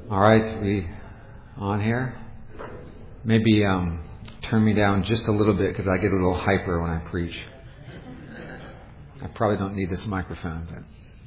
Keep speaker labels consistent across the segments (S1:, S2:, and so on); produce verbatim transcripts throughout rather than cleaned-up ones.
S1: All right, we on here? Maybe um, turn me down just a little bit because I get a little hyper when I preach. I probably don't need this microphone, but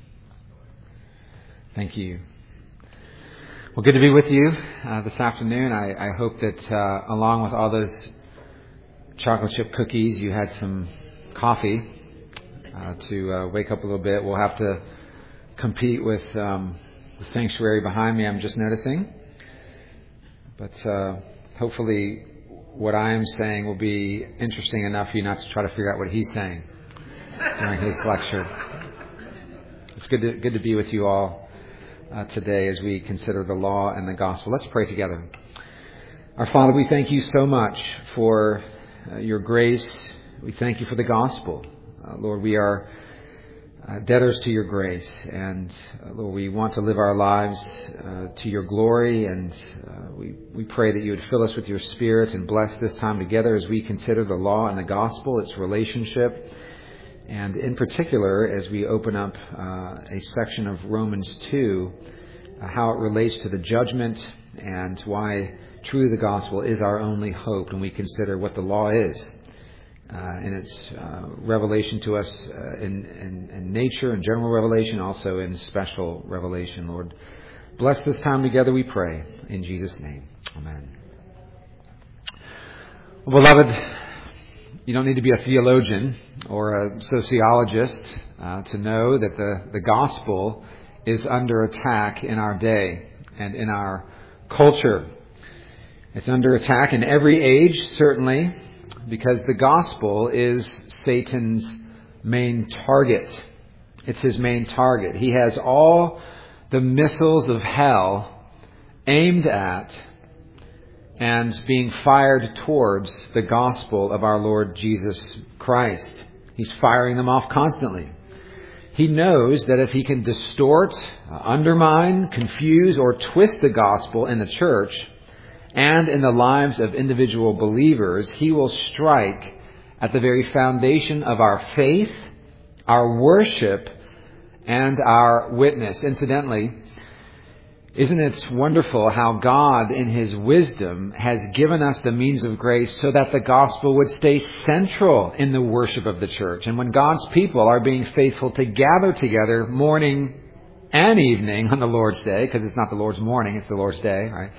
S1: thank you. Well, good to be with you uh, this afternoon. I, I hope that uh, along with all those chocolate chip cookies, you had some coffee uh, to uh, wake up a little bit. We'll have to compete with um, the sanctuary behind me, I'm just noticing. But uh, hopefully what I am saying will be interesting enough for you not to try to figure out what he's saying during his lecture. It's good to, good to be with you all uh, today as we consider the law and the gospel. Let's pray together. Our Father, we thank you so much for uh, your grace. We thank you for the gospel. Uh, Lord, we are Uh, debtors to your grace, and uh, Lord, we want to live our lives uh, to your glory, and uh, we, we pray that you would fill us with your Spirit and bless this time together as we consider the law and the gospel, its relationship, and in particular as we open up uh, a section of Romans two, uh, how it relates to the judgment and why truly the gospel is our only hope, and we consider what the law is. Uh, in its uh, revelation to us uh, in, in, in nature and general revelation, also in special revelation. Lord, bless this time together, we pray. In Jesus' name, amen. Well, beloved, you don't need to be a theologian or a sociologist uh, to know that the, the gospel is under attack in our day and in our culture. It's under attack in every age, certainly, because the gospel is Satan's main target. It's his main target. He has all the missiles of hell aimed at and being fired towards the gospel of our Lord Jesus Christ. He's firing them off constantly. He knows that if he can distort, undermine, confuse, or twist the gospel in the church and in the lives of individual believers, he will strike at the very foundation of our faith, our worship, and our witness. Incidentally, isn't it wonderful how God, in his wisdom, has given us the means of grace so that the gospel would stay central in the worship of the church? And when God's people are being faithful to gather together morning and evening on the Lord's Day, because it's not the Lord's morning, it's the Lord's Day, right?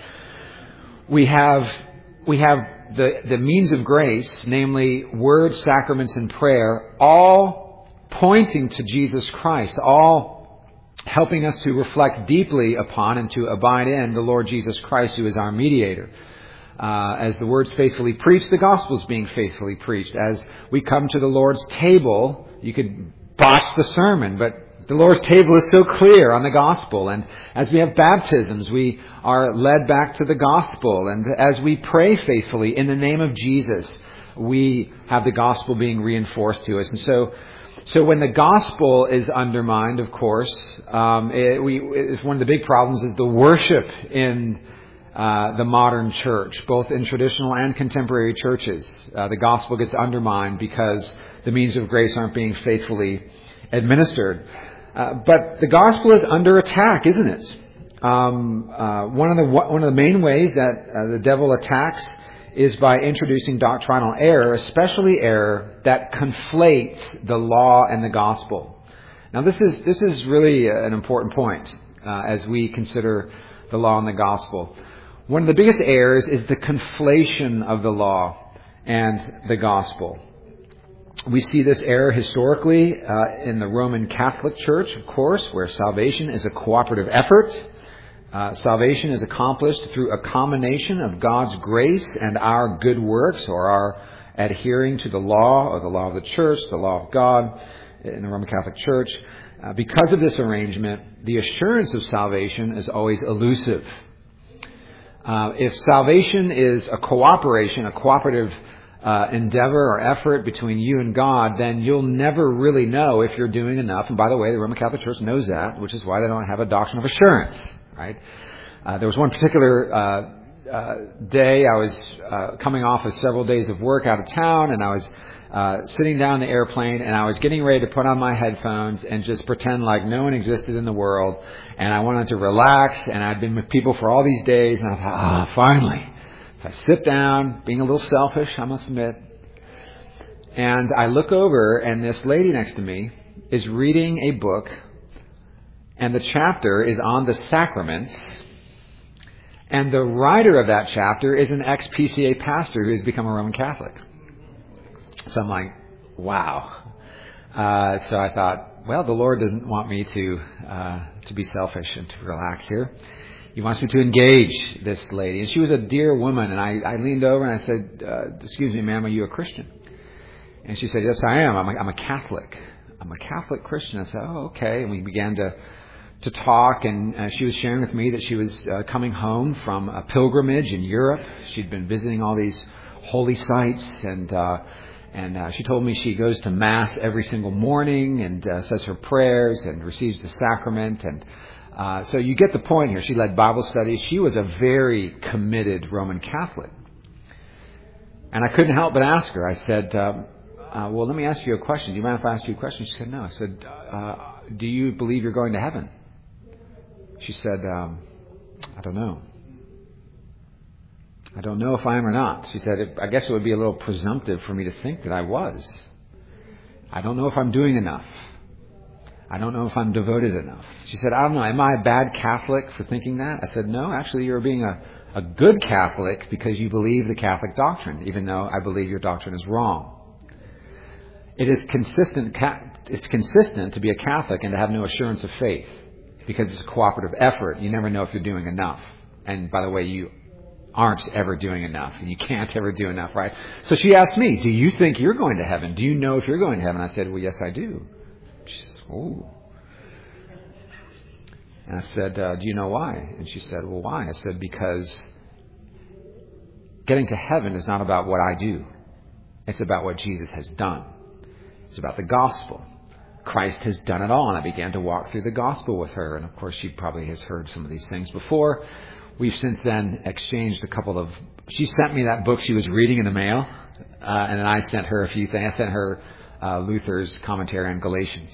S1: We have we have the, the means of grace, namely word, sacraments, and prayer, all pointing to Jesus Christ, all helping us to reflect deeply upon and to abide in the Lord Jesus Christ, who is our mediator. Uh, as the word's faithfully preached, the gospel's being faithfully preached. As we come to the Lord's table, you could botch the sermon, but the Lord's table is so clear on the gospel. And as we have baptisms, we are led back to the gospel. And as we pray faithfully in the name of Jesus, we have the gospel being reinforced to us. And so, so when the gospel is undermined, of course, um, it, we, it's one of the big problems is the worship in uh, the modern church, both in traditional and contemporary churches. Uh, the gospel gets undermined because the means of grace aren't being faithfully administered. Uh, but the gospel is under attack, isn't it? Um, uh, one of the one of the main ways that uh, the devil attacks is by introducing doctrinal error, especially error that conflates the law and the gospel. Now, this is this is really an important point uh, as we consider the law and the gospel. One of the biggest errors is the conflation of the law and the gospel. We see this error historically uh, in the Roman Catholic Church, of course, where salvation is a cooperative effort. Uh, salvation is accomplished through a combination of God's grace and our good works, or our adhering to the law, or the law of the church, the law of God in the Roman Catholic Church. Uh, because of this arrangement, the assurance of salvation is always elusive. Uh, if salvation is a cooperation, a cooperative Uh, endeavor or effort between you and God, then you'll never really know if you're doing enough. And by the way, the Roman Catholic Church knows that, which is why they don't have a doctrine of assurance, right? Uh, there was one particular uh, uh, day I was uh, coming off of several days of work out of town, and I was uh, sitting down the airplane, and I was getting ready to put on my headphones and just pretend like no one existed in the world, and I wanted to relax, and I'd been with people for all these days, and I thought, ah, finally. So I sit down, being a little selfish, I must admit, and I look over, and this lady next to me is reading a book, and the chapter is on the sacraments. And the writer of that chapter is an ex-P C A pastor who has become a Roman Catholic. So I'm like, wow. Uh, so I thought, well, the Lord doesn't want me to uh, to be selfish and to relax here. He wants me to engage this lady. And she was a dear woman. And I, I leaned over and I said, uh, excuse me, ma'am, are you a Christian? And she said, yes, I am. I'm a, I'm a Catholic. I'm a Catholic Christian. I said, oh, okay. And we began to to talk, and uh, she was sharing with me that she was uh, coming home from a pilgrimage in Europe. She'd been visiting all these holy sites, and uh, and uh, she told me she goes to Mass every single morning and uh, says her prayers and receives the sacrament. And uh, so you get the point here. She led Bible studies. She was a very committed Roman Catholic. And I couldn't help but ask her. I said, uh, uh, well, let me ask you a question. Do you mind if I ask you a question? She said, no. I said, uh, do you believe you're going to heaven? She said, um, I don't know. I don't know if I am or not. She said, I guess it would be a little presumptive for me to think that I was. I don't know if I'm doing enough. I don't know if I'm devoted enough. She said, I don't know. Am I a bad Catholic for thinking that? I said, no, actually you're being a, a good Catholic because you believe the Catholic doctrine, even though I believe your doctrine is wrong. It is consistent, it's consistent to be a Catholic and to have no assurance of faith. Because it's a cooperative effort. You never know if you're doing enough. And by the way, you aren't ever doing enough. And you can't ever do enough, right? So she asked me, do you think you're going to heaven? Do you know if you're going to heaven? I said, well, yes, I do. She said, oh. And I said, uh, do you know why? And she said, well, why? I said, because getting to heaven is not about what I do. It's about what Jesus has done. It's about the gospel. Christ has done it all. And I began to walk through the gospel with her. And of course, she probably has heard some of these things before. We've since then exchanged a couple of... She sent me that book she was reading in the mail. Uh, and then I sent her a few things. I sent her uh, Luther's commentary on Galatians.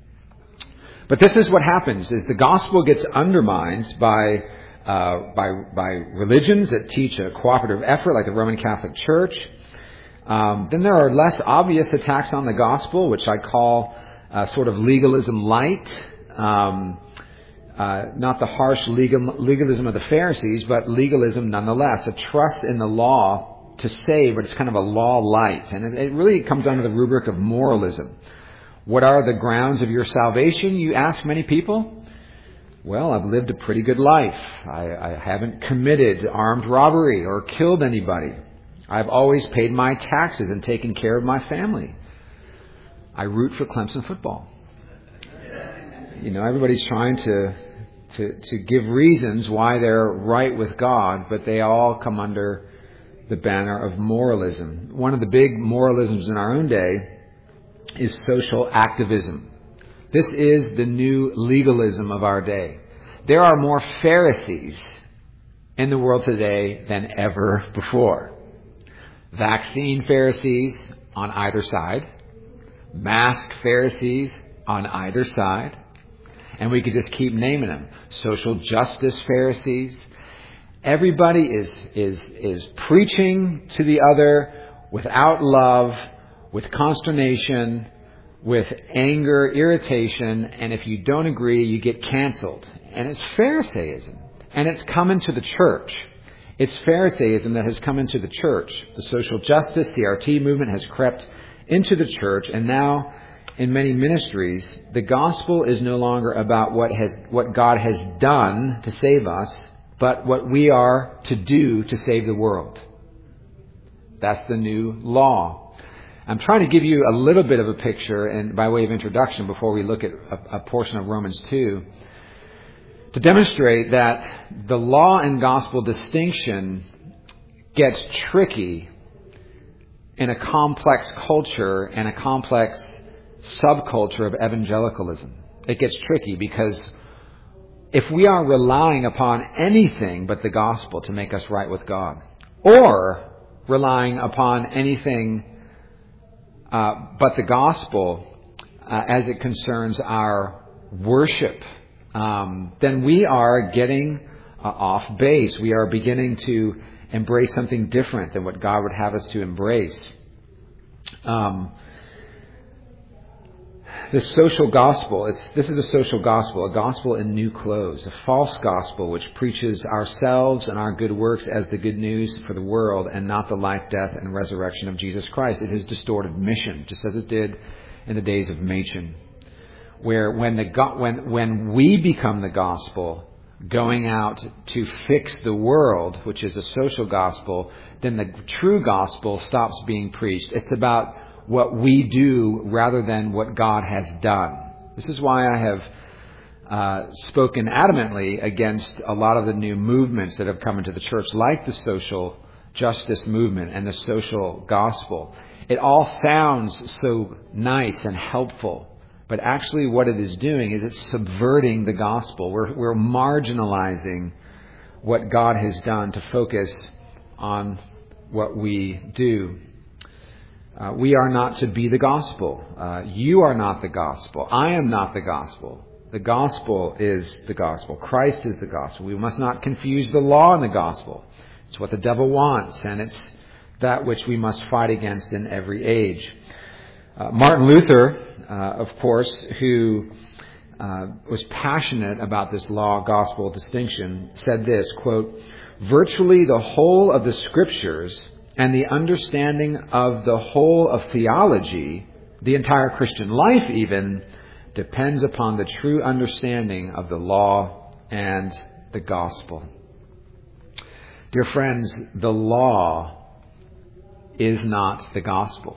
S1: But this is what happens, is the gospel gets undermined by, uh, by, by religions that teach a cooperative effort, like the Roman Catholic Church. Um, then there are less obvious attacks on the gospel, which I call... Uh, sort of legalism light, um, uh, not the harsh legal, legalism of the Pharisees, but legalism nonetheless, a trust in the law to save, but it's kind of a law light. And it, it really comes under the rubric of moralism. What are the grounds of your salvation, you ask many people? Well, I've lived a pretty good life. I, I haven't committed armed robbery or killed anybody. I've always paid my taxes and taken care of my family. I root for Clemson football. You know, everybody's trying to, to to give reasons why they're right with God, but they all come under the banner of moralism. One of the big moralisms in our own day is social activism. This is the new legalism of our day. There are more Pharisees in the world today than ever before. Vaccine Pharisees on either side. Masked Pharisees on either side. And we could just keep naming them. Social justice Pharisees. Everybody is, is, is preaching to the other without love, with consternation, with anger, irritation. And if you don't agree, you get canceled. And it's Pharisaism. And it's come into the church. It's Pharisaism that has come into the church. The social justice, the R T movement has crept into the church, and now in many ministries, the gospel is no longer about what has what God has done to save us, but what we are to do to save the world. That's the new law. I'm trying to give you a little bit of a picture, and by way of introduction, before we look at a, a portion of Romans two, to demonstrate that the law and gospel distinction gets tricky in a complex culture and a complex subculture of evangelicalism. It gets tricky because if we are relying upon anything but the gospel to make us right with God, or relying upon anything Uh, but the gospel, uh, as it concerns our worship, um, then we are getting uh, off base. We are beginning to embrace something different than what God would have us to embrace. Um, This social gospel, it's, this is a social gospel, a gospel in new clothes, a false gospel which preaches ourselves and our good works as the good news for the world and not the life, death, and resurrection of Jesus Christ. It has distorted mission, just as it did in the days of Machen, where when the go- when when we become the gospel, going out to fix the world, which is a social gospel, then the true gospel stops being preached. It's about what we do rather than what God has done. This is why I have uh, spoken adamantly against a lot of the new movements that have come into the church, like the social justice movement and the social gospel. It all sounds so nice and helpful, but actually what it is doing is it's subverting the gospel. We're, we're marginalizing what God has done to focus on what we do. Uh, we are not to be the gospel. Uh, you are not the gospel. I am not the gospel. The gospel is the gospel. Christ is the gospel. We must not confuse the law and the gospel. It's what the devil wants, and it's that which we must fight against in every age. Uh, Martin Luther, uh, of course, who uh, was passionate about this law-gospel distinction, said this, quote, "Virtually the whole of the Scriptures and the understanding of the whole of theology, the entire Christian life even, depends upon the true understanding of the law and the gospel." Dear friends, the law is not the gospel.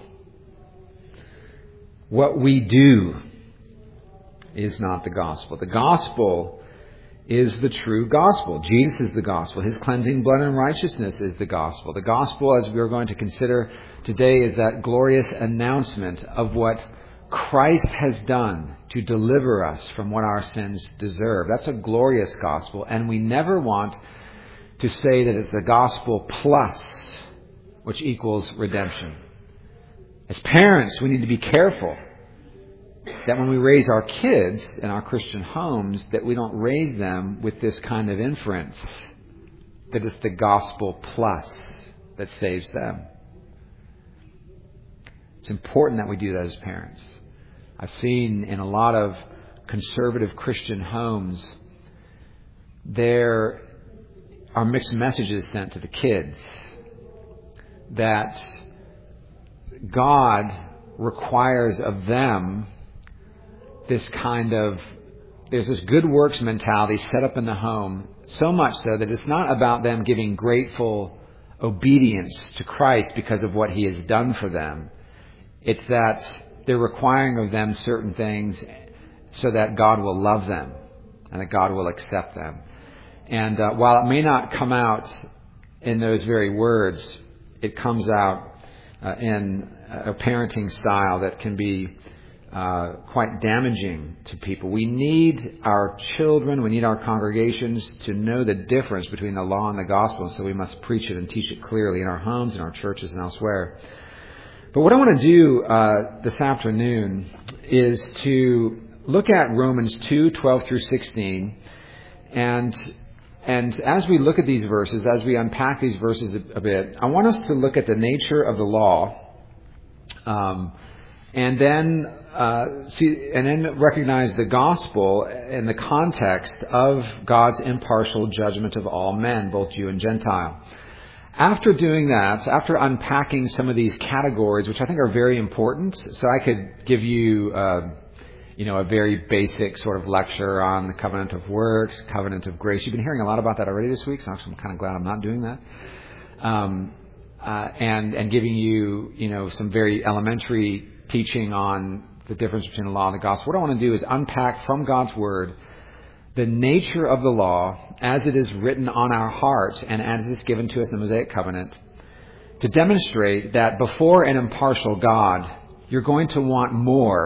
S1: What we do is not the gospel. The gospel is the true gospel. Jesus is the gospel. His cleansing blood and righteousness is the gospel. The gospel, as we are going to consider today, is that glorious announcement of what Christ has done to deliver us from what our sins deserve. That's a glorious gospel, and we never want to say that it's the gospel plus, which equals redemption. As parents, we need to be careful that when we raise our kids in our Christian homes, that we don't raise them with this kind of inference that it's the gospel plus that saves them. It's important that we do that as parents. I've seen in a lot of conservative Christian homes, there are mixed messages sent to the kids that God requires of them this kind of, there's this good works mentality set up in the home, so much so that it's not about them giving grateful obedience to Christ because of what He has done for them. It's that they're requiring of them certain things so that God will love them and that God will accept them. And uh, while it may not come out in those very words, it comes out uh, in a parenting style that can be Uh, quite damaging to people. We need our children, we need our congregations to know the difference between the law and the gospel, so we must preach it and teach it clearly in our homes, in our churches, and elsewhere. But what I want to do uh, this afternoon is to look at Romans two, twelve through sixteen, and and as we look at these verses, as we unpack these verses a, a bit, I want us to look at the nature of the law, um, and then Uh, see, and then recognize the gospel in the context of God's impartial judgment of all men, both Jew and Gentile. After doing that, after unpacking some of these categories, which I think are very important, so I could give you, uh, you know, a very basic sort of lecture on the covenant of works, covenant of grace. You've been hearing a lot about that already this week, so actually I'm kind of glad I'm not doing that. Um, uh, and and giving you, you know, some very elementary teaching on the difference between the law and the gospel. What I want to do is unpack from God's Word the nature of the law as it is written on our hearts and as it's given to us in the Mosaic Covenant, to demonstrate that before an impartial God, you're going to want more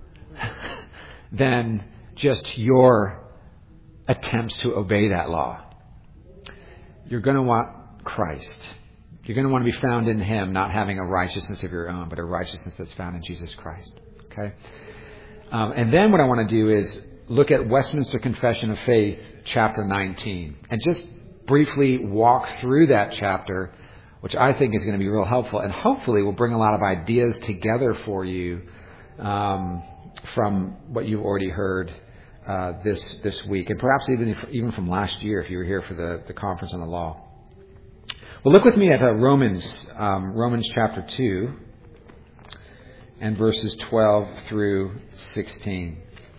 S1: than just your attempts to obey that law. You're going to want Christ. You're going to want to be found in Him, not having a righteousness of your own, but a righteousness that's found in Jesus Christ. Okay? Um, and then what I want to do is look at Westminster Confession of Faith, chapter nineteen, and just briefly walk through that chapter, which I think is going to be real helpful, and hopefully will bring a lot of ideas together for you um, from what you've already heard uh, this this week, and perhaps even if, even from last year, if you were here for the, the conference on the law. Well, look with me at uh, Romans, um, Romans chapter two, and verses twelve through sixteen.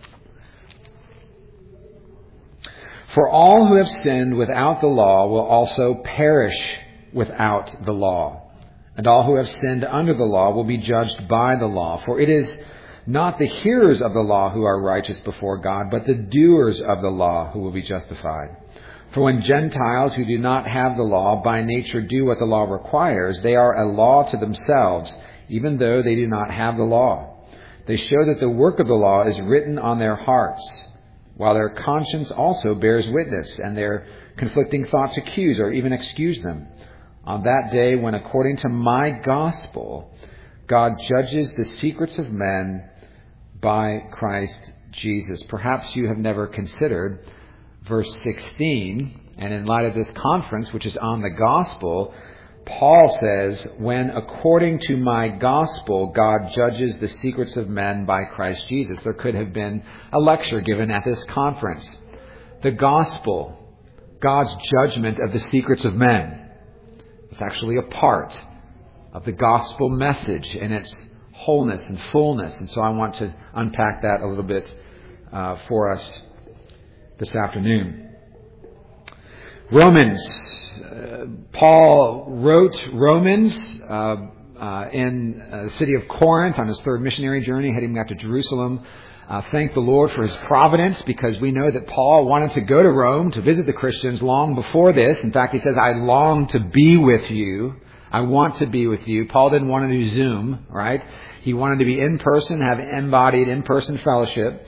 S1: For all who have sinned without the law will also perish without the law. And all who have sinned under the law will be judged by the law. For it is not the hearers of the law who are righteous before God, but the doers of the law who will be justified. For when Gentiles who do not have the law by nature do what the law requires, they are a law to themselves, even though they do not have the law. They show that the work of the law is written on their hearts, while their conscience also bears witness, and their conflicting thoughts accuse or even excuse them. On that day when, according to my gospel, God judges the secrets of men by Christ Jesus. Perhaps you have never considered verse sixteen, and in light of this conference, which is on the gospel, Paul says, when according to my gospel, God judges the secrets of men by Christ Jesus. There could have been a lecture given at this conference. The gospel, God's judgment of the secrets of men, is actually a part of the gospel message in its wholeness and fullness. And so I want to unpack that a little bit uh, for us this afternoon. Romans. Uh, Paul wrote Romans uh, uh, in uh, the city of Corinth on his third missionary journey, heading back to Jerusalem. Uh, thank the Lord for His providence, because we know that Paul wanted to go to Rome to visit the Christians long before this. In fact, he says, I long to be with you. I want to be with you. Paul didn't want to do Zoom, right? He wanted to be in person, have embodied in-person fellowship.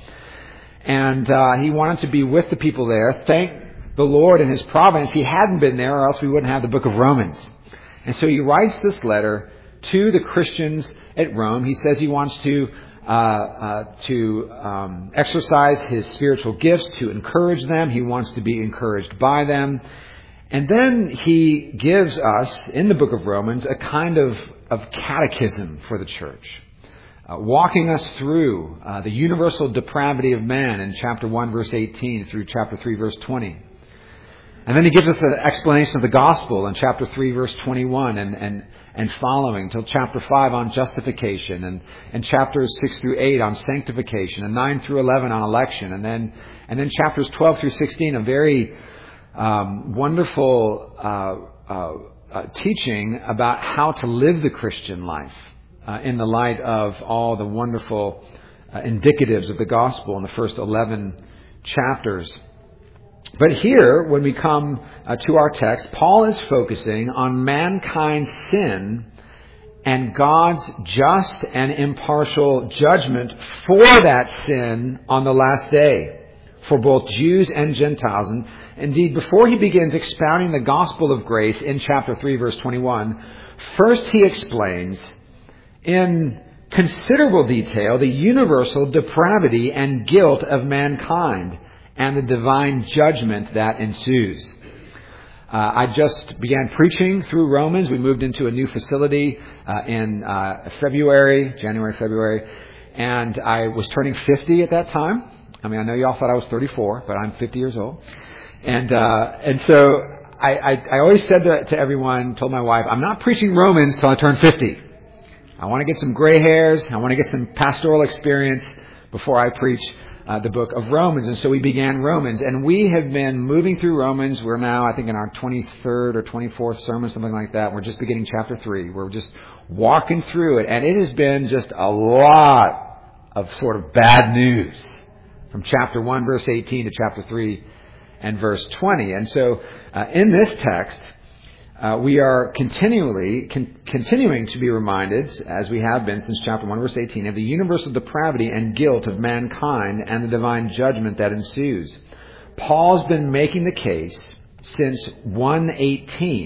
S1: And uh, he wanted to be with the people there. Thank the Lord in His providence, he hadn't been there, or else we wouldn't have the book of Romans. And so he writes this letter to the Christians at Rome. He says he wants to uh, uh, to um, exercise his spiritual gifts, to encourage them. He wants to be encouraged by them. And then he gives us, in the book of Romans, a kind of, of catechism for the church, uh, walking us through uh, the universal depravity of man in chapter one, verse eighteen, through chapter three, verse twenty. And then he gives us an explanation of the gospel in chapter three, verse twenty-one and, and, and following, till chapter five on justification, and, and chapters six through eight on sanctification, and nine through eleven on election, and then and then chapters twelve through sixteen, a very um, wonderful uh, uh, uh, teaching about how to live the Christian life uh, in the light of all the wonderful uh, indicatives of the gospel in the first eleven chapters. But here, when we come uh, to our text, Paul is focusing on mankind's sin and God's just and impartial judgment for that sin on the last day, for both Jews and Gentiles. And indeed, before he begins expounding the gospel of grace in chapter three, verse twenty-one, first he explains in considerable detail the universal depravity and guilt of mankind and the divine judgment that ensues. Uh, I just began preaching through Romans. We moved into a new facility uh, in uh, February, January, February, and I was turning fifty at that time. I mean, I know y'all thought I was thirty-four, but I'm fifty years old. And uh, and so I, I, I always said to, to everyone, told my wife, I'm not preaching Romans till I turn fifty. I want to get some gray hairs. I want to get some pastoral experience before I preach Uh, the book of Romans. And so we began Romans, and we have been moving through Romans. We're now, I think, in our twenty-third or twenty-fourth sermon, something like that. We're just beginning chapter three. We're just walking through it, and it has been just a lot of sort of bad news from chapter one, verse eighteen to chapter three and verse twenty. And so uh, in this text, Uh, we are continually con- continuing to be reminded, as we have been since chapter one, verse eighteen, of the universal depravity and guilt of mankind and the divine judgment that ensues. Paul's been making the case since one eighteen,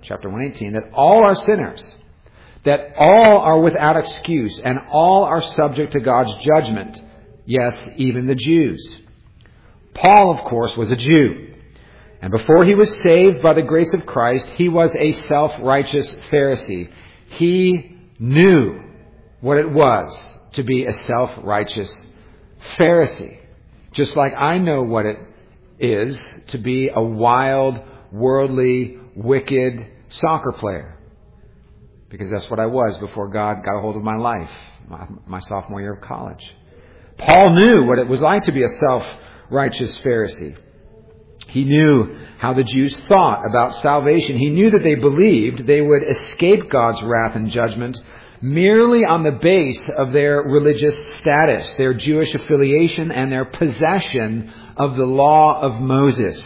S1: chapter one eighteen, that all are sinners, that all are without excuse, and all are subject to God's judgment. Yes, even the Jews. Paul, of course, was a Jew. And before he was saved by the grace of Christ, he was a self-righteous Pharisee. He knew what it was to be a self-righteous Pharisee. Just like I know what it is to be a wild, worldly, wicked soccer player. Because that's what I was before God got a hold of my life, my, my sophomore year of college. Paul knew what it was like to be a self-righteous Pharisee. He knew how the Jews thought about salvation. He knew that they believed they would escape God's wrath and judgment merely on the base of their religious status, their Jewish affiliation, and their possession of the law of Moses.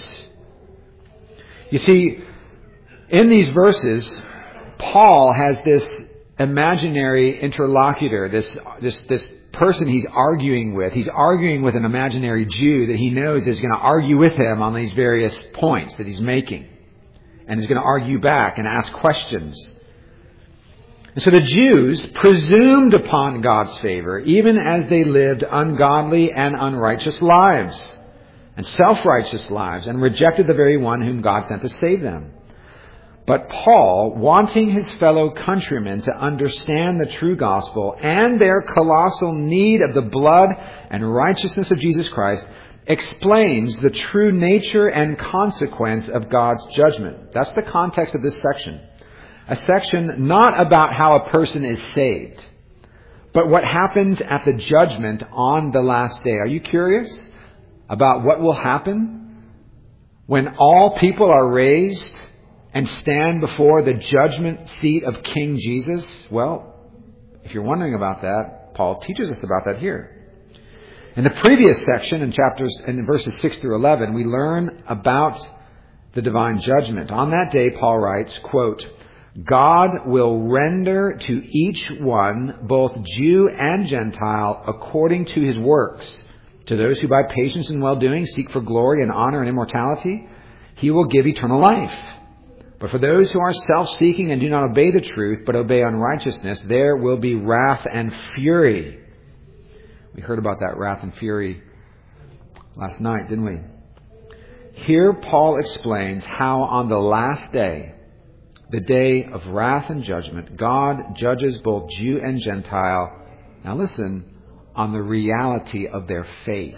S1: You see, in these verses, Paul has this imaginary interlocutor, this, this, this person he's arguing with. He's arguing with an imaginary Jew that he knows is going to argue with him on these various points that he's making. And he's going to argue back and ask questions. And so the Jews presumed upon God's favor, even as they lived ungodly and unrighteous lives, and self-righteous lives, and rejected the very one whom God sent to save them. But Paul, wanting his fellow countrymen to understand the true gospel and their colossal need of the blood and righteousness of Jesus Christ, explains the true nature and consequence of God's judgment. That's the context of this section. A section not about how a person is saved, but what happens at the judgment on the last day. Are you curious about what will happen when all people are raised and stand before the judgment seat of King Jesus? Well, if you're wondering about that, Paul teaches us about that here. In the previous section, in chapters, in verses six through eleven, we learn about the divine judgment. On that day, Paul writes, quote, God will render to each one, both Jew and Gentile, according to his works. To those who by patience and well-doing seek for glory and honor and immortality, he will give eternal life. But for those who are self-seeking and do not obey the truth, but obey unrighteousness, there will be wrath and fury. We heard about that wrath and fury last night, didn't we? Here Paul explains how on the last day, the day of wrath and judgment, God judges both Jew and Gentile. Now listen, on the reality of their faith.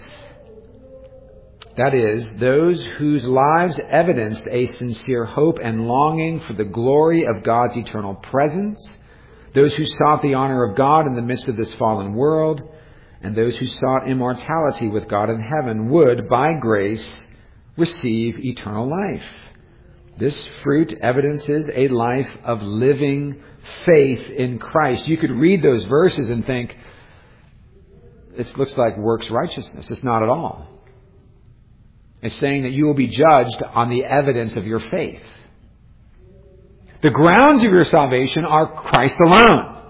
S1: That is, those whose lives evidenced a sincere hope and longing for the glory of God's eternal presence, those who sought the honor of God in the midst of this fallen world, and those who sought immortality with God in heaven would, by grace, receive eternal life. This fruit evidences a life of living faith in Christ. You could read those verses and think, this looks like works righteousness. It's not at all. It's saying that you will be judged on the evidence of your faith. The grounds of your salvation are Christ alone.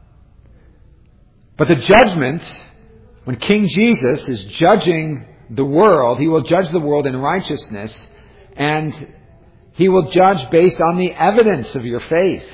S1: But the judgment, when King Jesus is judging the world, he will judge the world in righteousness, and he will judge based on the evidence of your faith.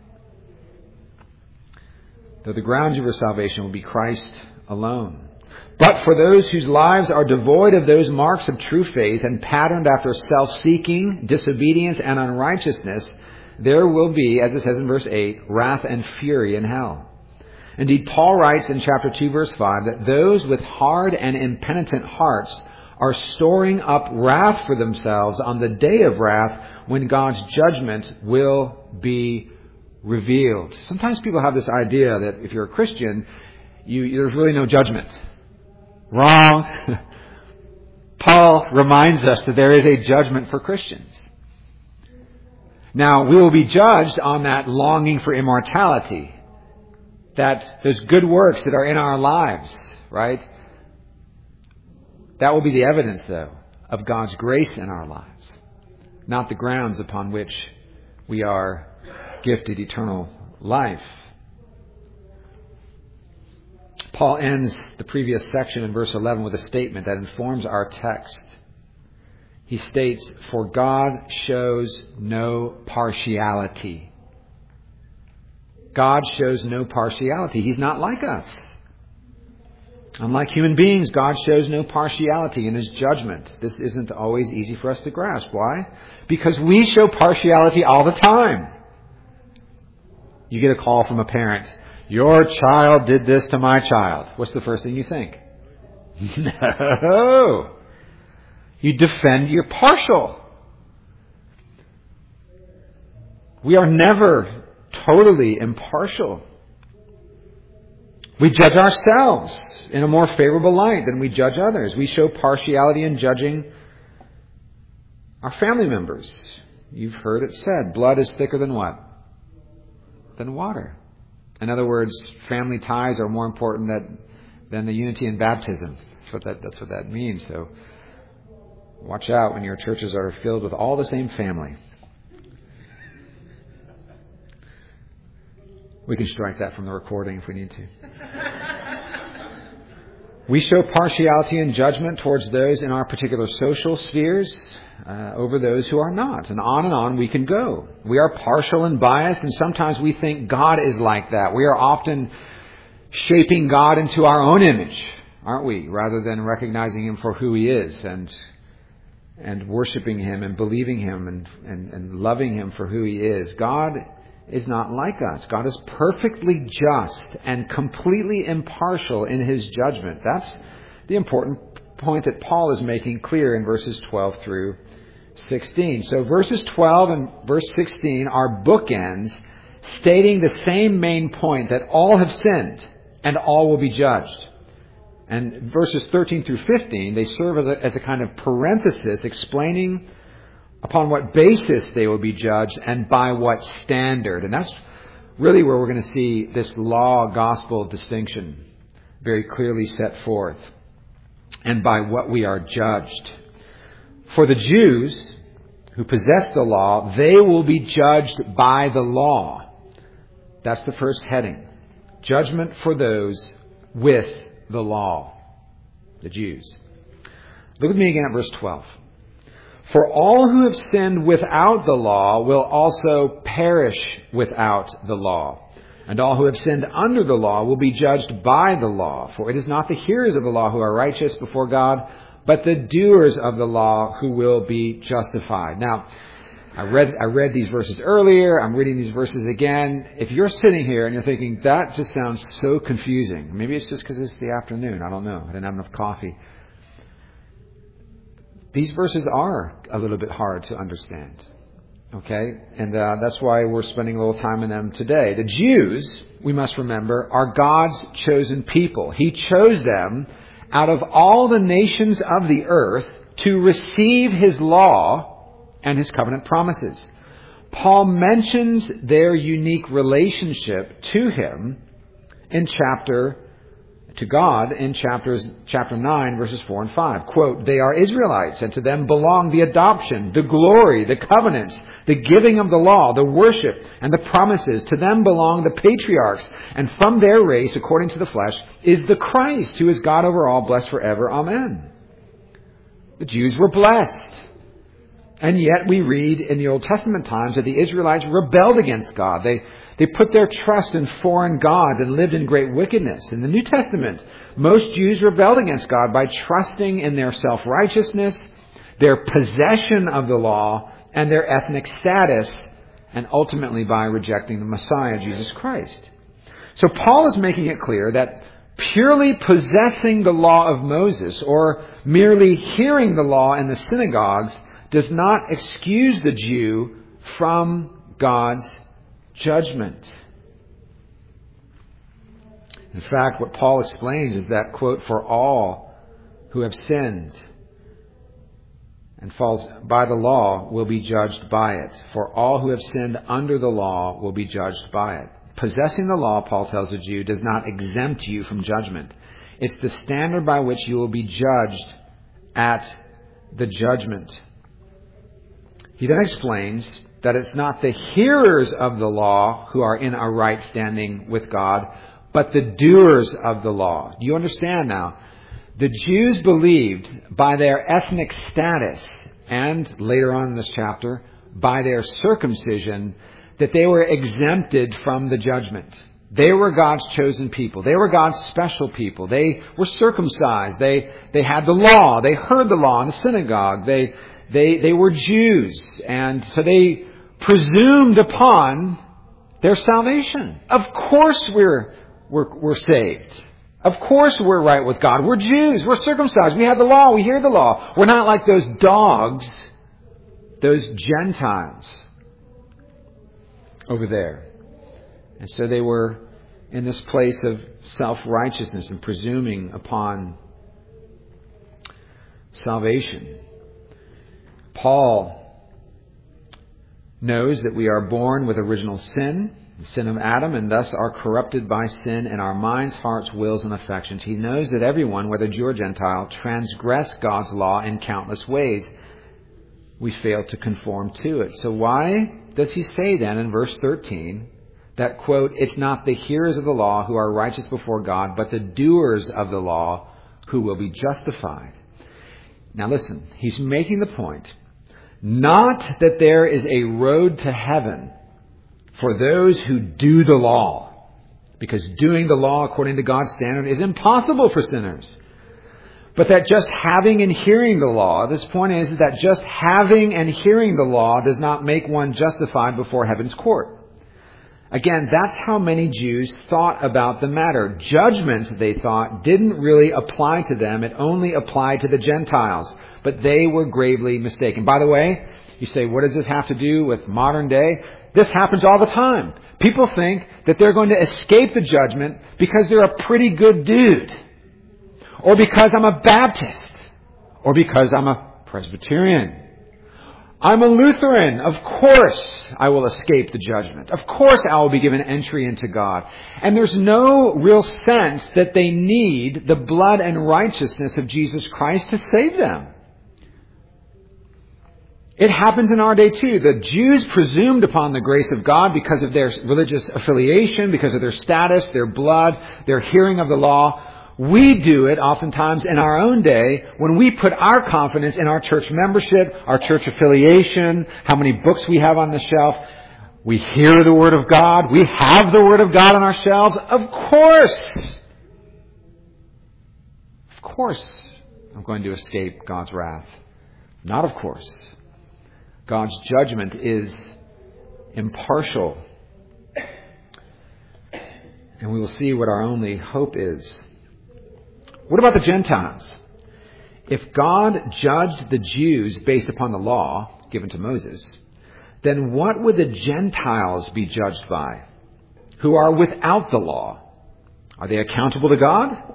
S1: Though the grounds of your salvation will be Christ alone. But for those whose lives are devoid of those marks of true faith and patterned after self-seeking, disobedience, and unrighteousness, there will be, as it says in verse eight, wrath and fury in hell. Indeed, Paul writes in chapter two, verse five, that those with hard and impenitent hearts are storing up wrath for themselves on the day of wrath when God's judgment will be revealed. Sometimes people have this idea that if you're a Christian, you, there's really no judgment. Wrong. Paul reminds us that there is a judgment for Christians. Now, we will be judged on that longing for immortality, that those good works that are in our lives, right? That will be the evidence, though, of God's grace in our lives, not the grounds upon which we are gifted eternal life. Paul ends the previous section in verse eleven with a statement that informs our text. he states, "For God shows no partiality." God shows no partiality. He's not like us. Unlike human beings, God shows no partiality in His judgment. This isn't always easy for us to grasp. Why? Because we show partiality all the time. You get a call from a parent. "Your child did this to my child." What's the first thing you think? No. You defend your partial. We are never totally impartial. We judge ourselves in a more favorable light than we judge others. We show partiality in judging our family members. You've heard it said, blood is thicker than what? Than water. In other words, family ties are more important than, than the unity in baptism. That's what that, that's what that means. So watch out when your churches are filled with all the same family. We can strike that from the recording if we need to. We show partiality and judgment towards those in our particular social spheres uh, over those who are not. And on and on we can go. We are partial and biased, and sometimes we think God is like that. We are often shaping God into our own image, aren't we? Rather than recognizing Him for who He is and and worshiping Him and believing Him and, and, and loving Him for who He is. God is not like us. God is perfectly just and completely impartial in His judgment. That's the important point that Paul is making clear in verses twelve through sixteen. So verses twelve and verse sixteen are bookends stating the same main point, that all have sinned and all will be judged. And verses thirteen through fifteen, they serve as a, as a kind of parenthesis explaining upon what basis they will be judged and by what standard. And that's really where we're going to see this law-gospel distinction very clearly set forth. And by what we are judged. For the Jews who possess the law, they will be judged by the law. That's the first heading. Judgment for those with the law. The Jews. Look with me again at verse twelve. For all who have sinned without the law will also perish without the law. And all who have sinned under the law will be judged by the law. For it is not the hearers of the law who are righteous before God, but the doers of the law who will be justified. Now, I read I read these verses earlier. I'm reading these verses again. If you're sitting here and you're thinking, that just sounds so confusing. Maybe it's just because it's the afternoon. I don't know. I didn't have enough coffee. These verses are a little bit hard to understand. Okay? And uh, that's why we're spending a little time in them today. The Jews, we must remember, are God's chosen people. He chose them out of all the nations of the earth to receive His law and His covenant promises. Paul mentions their unique relationship to Him in chapter to God in chapters chapter nine, verses four and five. Quote, "They are Israelites, and to them belong the adoption, the glory, the covenants, the giving of the law, the worship, and the promises. To them belong the patriarchs, and from their race, according to the flesh, is the Christ, who is God over all, blessed forever. Amen." The Jews were blessed. And yet we read in the Old Testament times that the Israelites rebelled against God. They They put their trust in foreign gods and lived in great wickedness. In the New Testament, most Jews rebelled against God by trusting in their self-righteousness, their possession of the law, and their ethnic status, and ultimately by rejecting the Messiah, Jesus Christ. So Paul is making it clear that purely possessing the law of Moses or merely hearing the law in the synagogues does not excuse the Jew from God's judgment. In fact, what Paul explains is that, quote, "For all who have sinned and falls by the law will be judged by it. For all who have sinned under the law will be judged by it." Possessing the law, Paul tells the Jew, does not exempt you from judgment. It's the standard by which you will be judged at the judgment. He then explains that it's not the hearers of the law who are in a right standing with God, but the doers of the law. Do you understand now? The Jews believed by their ethnic status and later on in this chapter, by their circumcision, that they were exempted from the judgment. They were God's chosen people. They were God's special people. They were circumcised. They they had the law. They heard the law in the synagogue. They they they were Jews, and so they presumed upon their salvation. Of course, we're we're we're saved. Of course, we're right with God. We're Jews. We're circumcised. We have the law. We hear the law. We're not like those dogs, those Gentiles over there. And so they were in this place of self-righteousness and presuming upon salvation. Paul knows that we are born with original sin, the sin of Adam, and thus are corrupted by sin in our minds, hearts, wills, and affections. He knows that everyone, whether Jew or Gentile, transgress God's law in countless ways. We fail to conform to it. So why does he say then in verse thirteen that, quote, it's not the hearers of the law who are righteous before God, but the doers of the law who will be justified? Now listen, he's making the point, not that there is a road to heaven for those who do the law, because doing the law according to God's standard is impossible for sinners. But that just having and hearing the law, this point is that just having and hearing the law does not make one justified before heaven's court. Again, that's how many Jews thought about the matter. Judgment, they thought, didn't really apply to them. It only applied to the Gentiles. But they were gravely mistaken. By the way, you say, what does this have to do with modern day? This happens all the time. People think that they're going to escape the judgment because they're a pretty good dude. Or because I'm a Baptist. Or because I'm a Presbyterian. I'm a Lutheran. Of course I will escape the judgment. Of course I will be given entry into God. And there's no real sense that they need the blood and righteousness of Jesus Christ to save them. It happens in our day too. The Jews presumed upon the grace of God because of their religious affiliation, because of their status, their blood, their hearing of the law. We do it oftentimes in our own day when we put our confidence in our church membership, our church affiliation, how many books we have on the shelf. We hear the Word of God. We have the Word of God on our shelves. Of course. Of course I'm going to escape God's wrath. Not of course. God's judgment is impartial. And we will see what our only hope is. What about the Gentiles? If God judged the Jews based upon the law given to Moses, then what would the Gentiles be judged by, who are without the law? Are they accountable to God?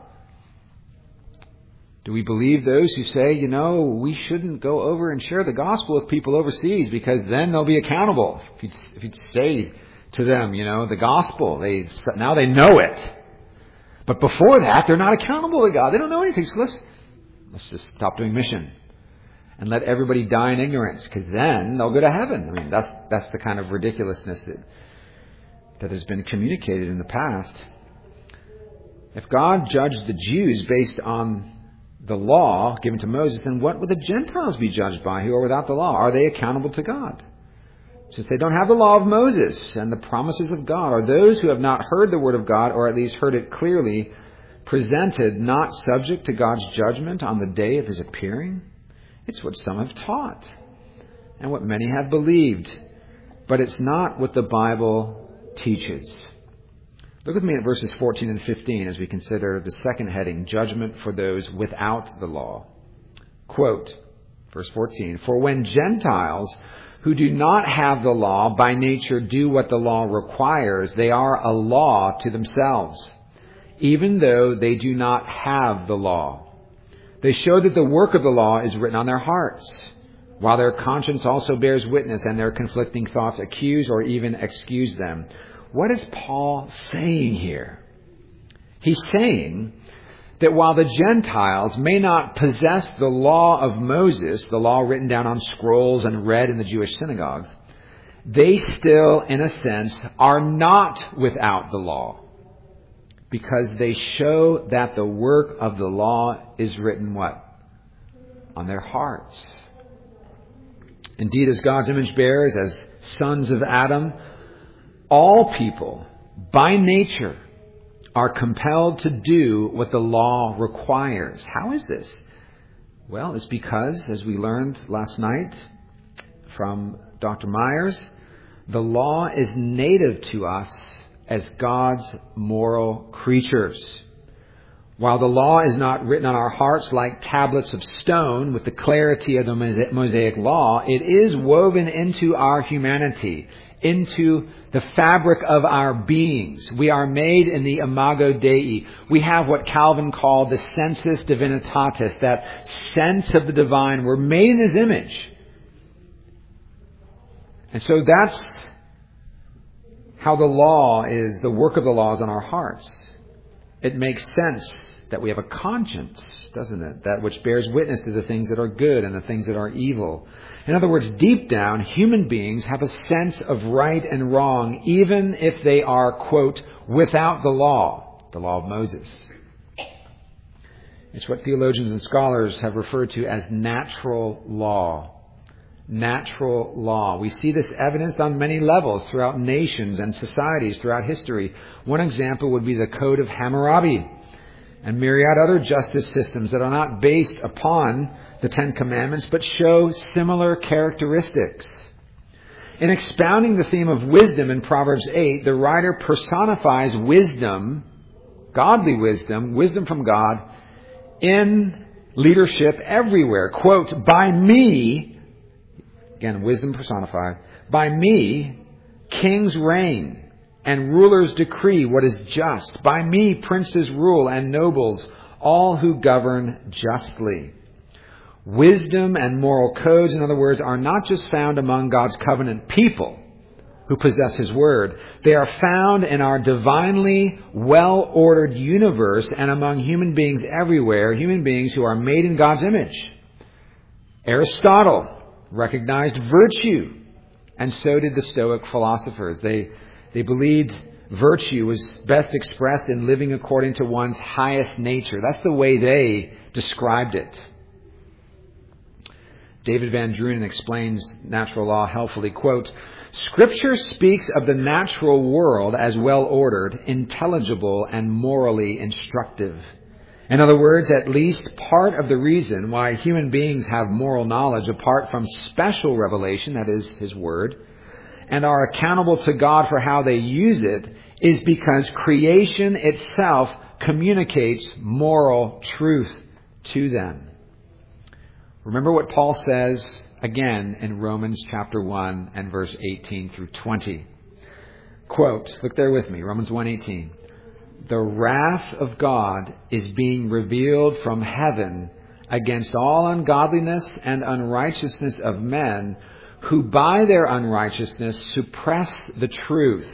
S1: Do we believe those who say, you know, we shouldn't go over and share the gospel with people overseas because then they'll be accountable? If you'd, if you'd say to them, you know, the gospel, they now they know it. But before that, they're not accountable to God. They don't know anything. So let's, let's just stop doing mission and let everybody die in ignorance, because then they'll go to heaven. I mean, that's that's the kind of ridiculousness that that has been communicated in the past. If God judged the Jews based on the law given to Moses, then what would the Gentiles be judged by who are without the law? Are they accountable to God? Since they don't have the law of Moses and the promises of God, are those who have not heard the word of God, or at least heard it clearly presented, not subject to God's judgment on the day of his appearing? It's what some have taught and what many have believed, but it's not what the Bible teaches. Look with me at verses fourteen and fifteen as we consider the second heading, judgment for those without the law. Quote, verse fourteen, "For when Gentiles who do not have the law by nature do what the law requires, they are a law to themselves, even though they do not have the law. They show that the work of the law is written on their hearts, while their conscience also bears witness, and their conflicting thoughts accuse or even excuse them." What is Paul saying here? He's saying that while the Gentiles may not possess the law of Moses, the law written down on scrolls and read in the Jewish synagogues, they still, in a sense, are not without the law, because they show that the work of the law is written what? On their hearts. Indeed, as God's image bearers, as sons of Adam, all people, by nature, are compelled to do what the law requires. How is this? Well, it's because, as we learned last night from Doctor Myers, the law is native to us as God's moral creatures. While the law is not written on our hearts like tablets of stone with the clarity of the Mosaic law, it is woven into our humanity, into the fabric of our beings. We are made in the imago Dei. We have what Calvin called the sensus divinitatis, that sense of the divine. We're made in His image. And so that's how the law is, the work of the law is on our hearts. It makes sense that we have a conscience, doesn't it? That which bears witness to the things that are good and the things that are evil. In other words, deep down, human beings have a sense of right and wrong, even if they are, quote, without the law, the law of Moses. It's what theologians and scholars have referred to as natural law. Natural law. We see this evidenced on many levels throughout nations and societies throughout history. One example would be the Code of Hammurabi and myriad other justice systems that are not based upon the Ten Commandments but show similar characteristics. In expounding the theme of wisdom in Proverbs eight, the writer personifies wisdom, godly wisdom, wisdom from God, in leadership everywhere. Quote, by me, again, wisdom personified, by me, kings reign and rulers decree what is just. By me, princes rule and nobles, all who govern justly. Wisdom and moral codes, in other words, are not just found among God's covenant people who possess His Word. They are found in our divinely well-ordered universe and among human beings everywhere, human beings who are made in God's image. Aristotle recognized virtue, and so did the Stoic philosophers. They, they believed virtue was best expressed in living according to one's highest nature. That's the way they described it. David Van Drunen explains natural law helpfully, quote, Scripture speaks of the natural world as well-ordered, intelligible, and morally instructive. In other words, at least part of the reason why human beings have moral knowledge apart from special revelation, that is His Word, and are accountable to God for how they use it, is because creation itself communicates moral truth to them. Remember what Paul says again in Romans chapter one and verse eighteen through twenty. Quote, look there with me, Romans one eighteen. The wrath of God is being revealed from heaven against all ungodliness and unrighteousness of men who by their unrighteousness suppress the truth.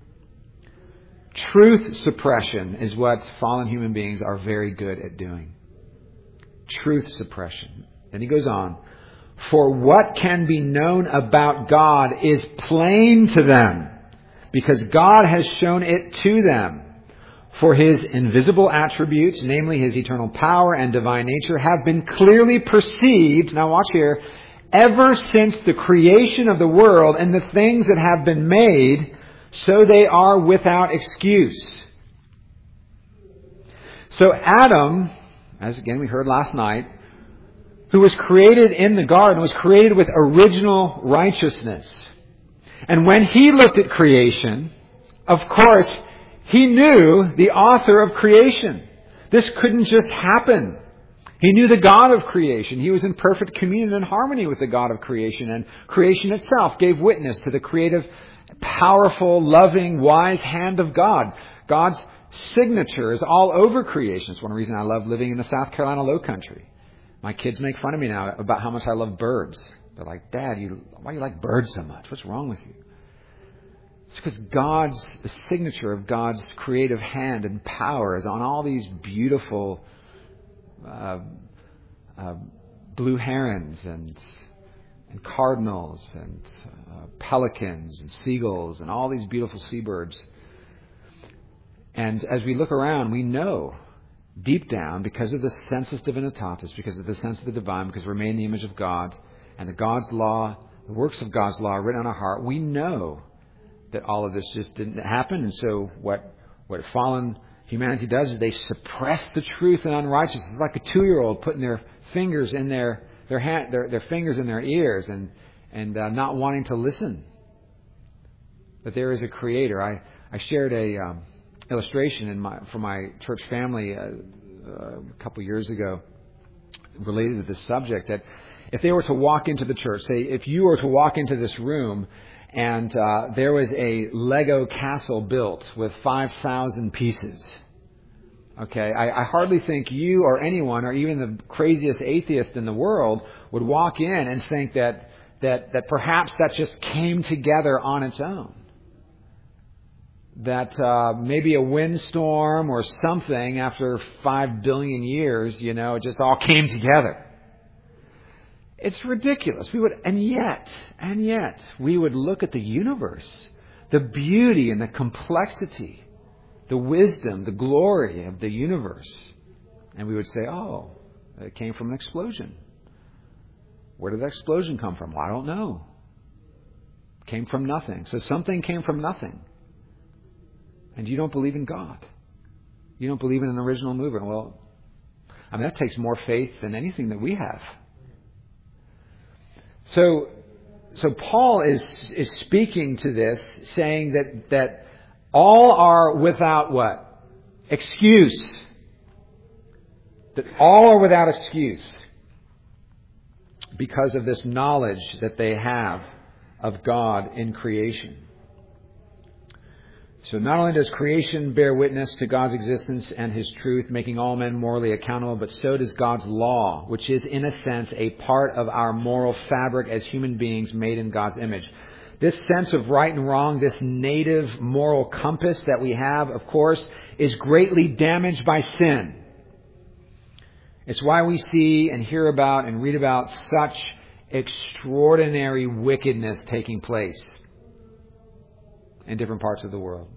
S1: Truth suppression is what fallen human beings are very good at doing. Truth suppression. Then he goes on. For what can be known about God is plain to them, because God has shown it to them. For His invisible attributes, namely His eternal power and divine nature, have been clearly perceived, now watch here, ever since the creation of the world and the things that have been made, so they are without excuse. So Adam, as again we heard last night, who was created in the garden, was created with original righteousness. And when he looked at creation, of course, he knew the author of creation. This couldn't just happen. He knew the God of creation. He was in perfect communion and harmony with the God of creation. And creation itself gave witness to the creative, powerful, loving, wise hand of God. God's signature is all over creation. It's one reason I love living in the South Carolina Low Country. My kids make fun of me now about how much I love birds. They're like, Dad, you, why do you like birds so much? What's wrong with you? It's because God's, the signature of God's creative hand and power is on all these beautiful uh, uh, blue herons and, and cardinals and uh, pelicans and seagulls and all these beautiful seabirds. And as we look around, we know deep down, because of the sensus divinitatis, because of the sense of the divine, because we're made in the image of God, and that God's law the works of God's law are written on our heart, we know that all of this just didn't happen. And so what, what fallen humanity does is they suppress the truth and unrighteousness. It's like a two-year-old putting their fingers in their their hand, their, their fingers in their ears and and uh, not wanting to listen. But there is a Creator. I I shared a um, illustration in my for my church family uh, uh, a couple years ago related to this subject, that if they were to walk into the church, say if you were to walk into this room and uh, there was a Lego castle built with five thousand pieces. Okay, I, I hardly think you or anyone, or even the craziest atheist in the world, would walk in and think that that that perhaps that just came together on its own. That uh, maybe a windstorm or something after five billion years, you know, it just all came together. It's ridiculous. We would, and yet, and yet, we would look at the universe, the beauty and the complexity, the wisdom, the glory of the universe, and we would say, "Oh, it came from an explosion." Where did that explosion come from? Well, I don't know. It came from nothing. So something came from nothing. And you don't believe in God. You don't believe in an original mover. Well, I mean, that takes more faith than anything that we have. So, so Paul is is speaking to this, saying that that all are without what? Excuse. That all are without excuse because of this knowledge that they have of God in creation. So not only does creation bear witness to God's existence and His truth, making all men morally accountable, but so does God's law, which is in a sense a part of our moral fabric as human beings made in God's image. This sense of right and wrong, this native moral compass that we have, of course, is greatly damaged by sin. It's why we see and hear about and read about such extraordinary wickedness taking place in different parts of the world.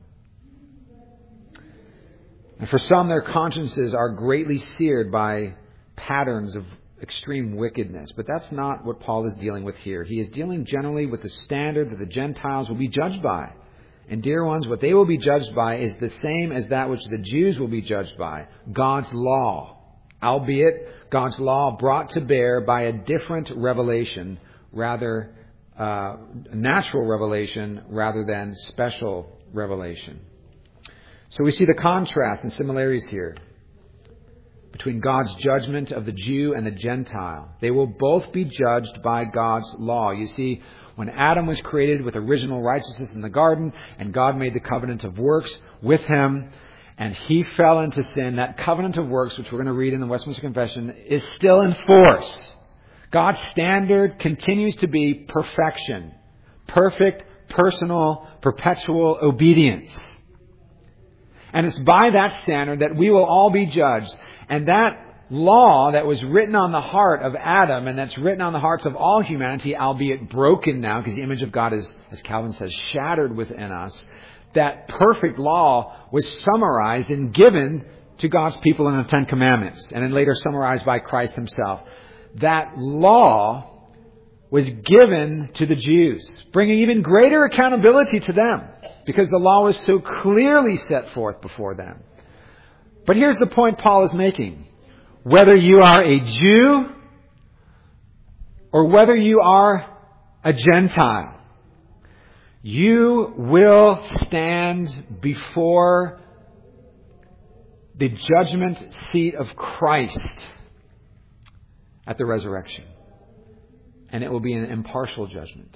S1: And for some, their consciences are greatly seared by patterns of extreme wickedness. But that's not what Paul is dealing with here. He is dealing generally with the standard that the Gentiles will be judged by. And dear ones, what they will be judged by is the same as that which the Jews will be judged by. God's law. Albeit, God's law brought to bear by a different revelation, rather Uh, natural revelation rather than special revelation. So we see the contrast and similarities here between God's judgment of the Jew and the Gentile. They will both be judged by God's law. You see, when Adam was created with original righteousness in the garden and God made the covenant of works with him and he fell into sin, that covenant of works, which we're going to read in the Westminster Confession, is still in force. God's standard continues to be perfection. Perfect, personal, perpetual obedience. And it's by that standard that we will all be judged. And that law that was written on the heart of Adam and that's written on the hearts of all humanity, albeit broken now, because the image of God is, as Calvin says, shattered within us. That perfect law was summarized and given to God's people in the Ten Commandments and then later summarized by Christ Himself. That law was given to the Jews, bringing even greater accountability to them because the law was so clearly set forth before them. But here's the point Paul is making. Whether you are a Jew or whether you are a Gentile, you will stand before the judgment seat of Christ at the resurrection. And it will be an impartial judgment.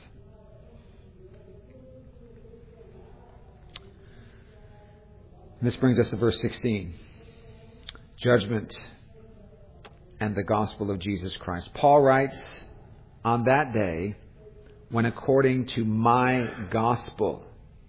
S1: And this brings us to verse sixteen. Judgment and the gospel of Jesus Christ. Paul writes, on that day, when according to my gospel,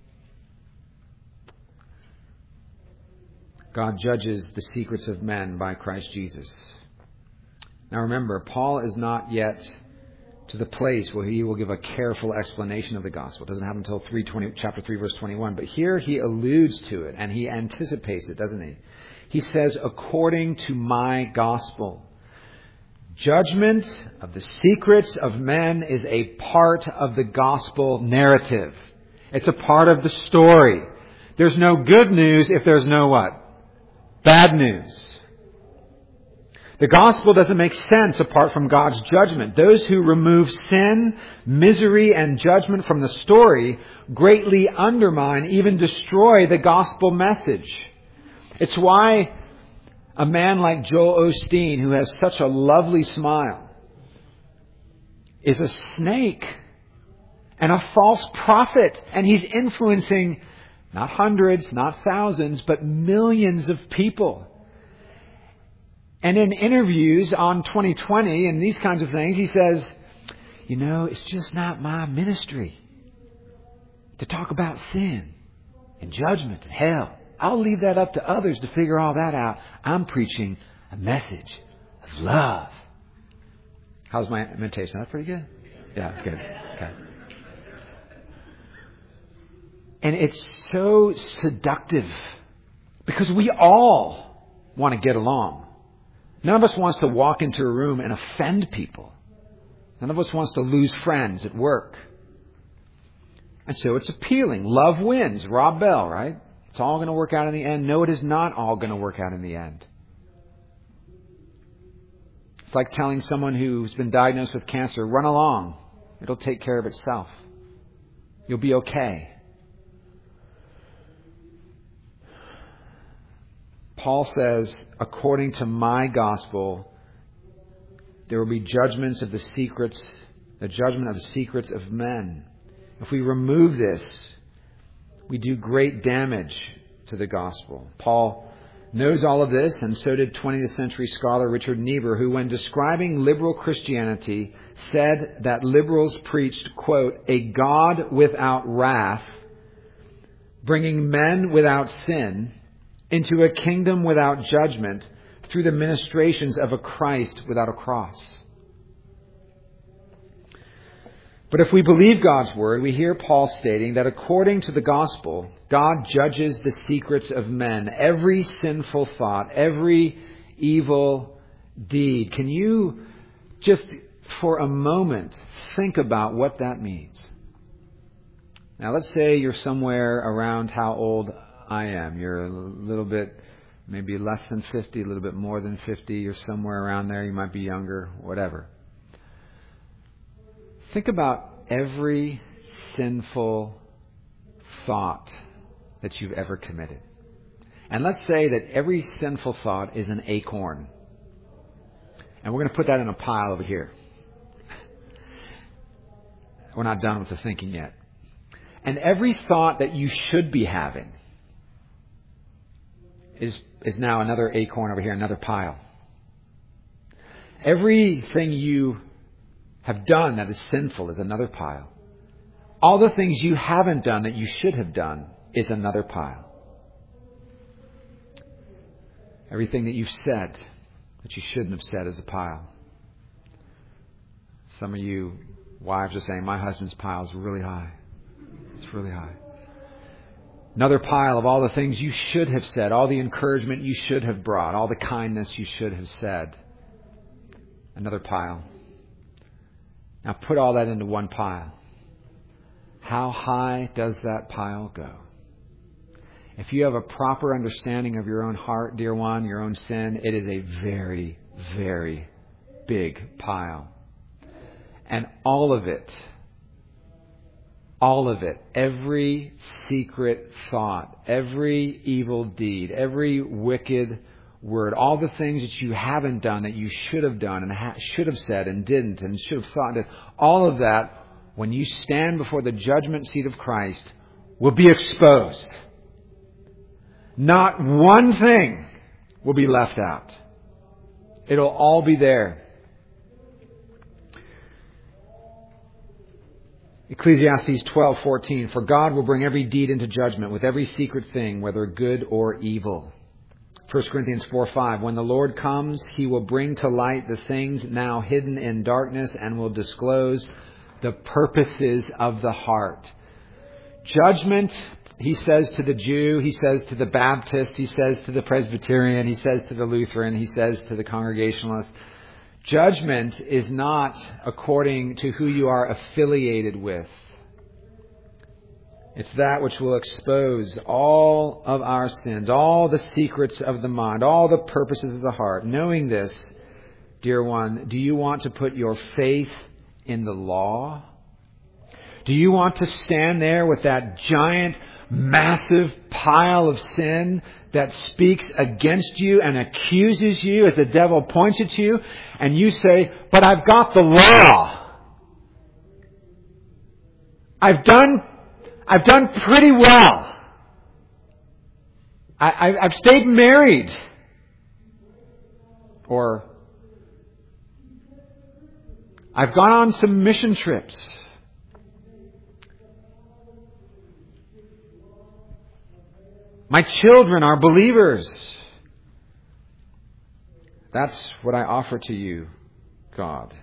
S1: God judges the secrets of men by Christ Jesus. Now remember, Paul is not yet to the place where he will give a careful explanation of the gospel. It doesn't happen until three twenty, chapter three, verse twenty-one. But here he alludes to it and he anticipates it, doesn't he? He says, according to my gospel. Judgment of the secrets of men is a part of the gospel narrative. It's a part of the story. There's no good news if there's no what? Bad news. The gospel doesn't make sense apart from God's judgment. Those who remove sin, misery, and judgment from the story greatly undermine, even destroy the gospel message. It's why a man like Joel Osteen, who has such a lovely smile, is a snake and a false prophet. And he's influencing not hundreds, not thousands, but millions of people. And in interviews on twenty twenty and these kinds of things, he says, you know, it's just not my ministry to talk about sin and judgment and hell. I'll leave that up to others to figure all that out. I'm preaching a message of love. How's my imitation? That's pretty good? Yeah, good. Okay. And it's so seductive because we all want to get along. None of us wants to walk into a room and offend people. None of us wants to lose friends at work. And so it's appealing. Love wins. Rob Bell, right? It's all going to work out in the end. No, it is not all going to work out in the end. It's like telling someone who's been diagnosed with cancer, run along. It'll take care of itself. You'll be okay. Paul says, according to my gospel, there will be judgments of the secrets, the judgment of the secrets of men. If we remove this, we do great damage to the gospel. Paul knows all of this, and so did twentieth century scholar Richard Niebuhr, who, when describing liberal Christianity, said that liberals preached, quote, a God without wrath, bringing men without sin into a kingdom without judgment through the ministrations of a Christ without a cross. But if we believe God's word, we hear Paul stating that according to the gospel, God judges the secrets of men, every sinful thought, every evil deed. Can you just for a moment think about what that means? Now, let's say you're somewhere around how old I am. You're a little bit, maybe less than fifty, a little bit more than fifty. You're somewhere around there. You might be younger, whatever. Think about every sinful thought that you've ever committed. And let's say that every sinful thought is an acorn. And we're going to put that in a pile over here. We're not done with the thinking yet. And every thought that you should be having is is now another acorn over here, another pile. Everything you have done that is sinful is another pile. All the things you haven't done that you should have done is another pile. Everything that you've said that you shouldn't have said is a pile. Some of you wives are saying, my husband's pile is really high. It's really high. Another pile of all the things you should have said, all the encouragement you should have brought, all the kindness you should have said. Another pile. Now put all that into one pile. How high does that pile go? If you have a proper understanding of your own heart, dear one, your own sin, it is a very, very big pile. And all of it, all of it, every secret thought, every evil deed, every wicked word, all the things that you haven't done that you should have done and ha- should have said and didn't and should have thought, that all of that, when you stand before the judgment seat of Christ, will be exposed. Not one thing will be left out. It'll all be there. Ecclesiastes twelve fourteen, for God will bring every deed into judgment with every secret thing, whether good or evil. First Corinthians four five, when the Lord comes, He will bring to light the things now hidden in darkness and will disclose the purposes of the heart. Judgment, He says to the Jew, He says to the Baptist, He says to the Presbyterian, He says to the Lutheran, He says to the Congregationalist. Judgment is not according to who you are affiliated with. It's that which will expose all of our sins, all the secrets of the mind, all the purposes of the heart. Knowing this, dear one, do you want to put your faith in the law? Do you want to stand there with that giant, massive pile of sin that speaks against you and accuses you as the devil points at you, and you say, but I've got the law. I've done, I've done pretty well. I, I, I've stayed married. Or, I've gone on some mission trips. My children are believers. That's what I offer to you, God.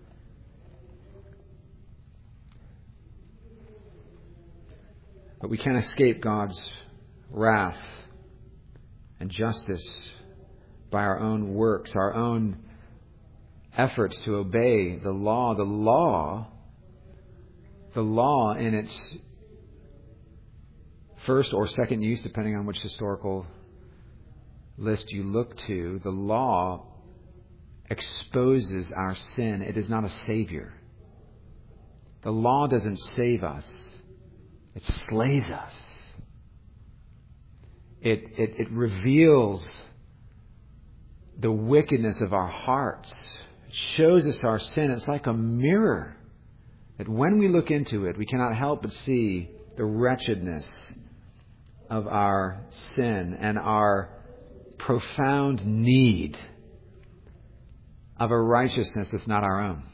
S1: But we can't escape God's wrath and justice by our own works, our own efforts to obey the law. The law, the law in its first or second use, depending on which historical list you look to, the law exposes our sin. It is not a savior. The law doesn't save us. It slays us. It, it, it reveals the wickedness of our hearts. It shows us our sin. It's like a mirror that when we look into it, we cannot help but see the wretchedness of our sin and our profound need of a righteousness that's not our own.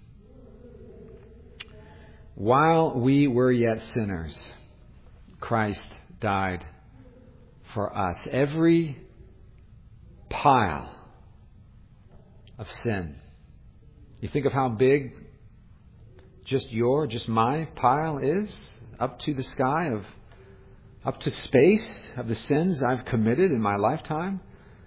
S1: While we were yet sinners, Christ died for us. Every pile of sin. You think of how big just your, just my pile is, up to the sky of up to space of the sins I've committed in my lifetime.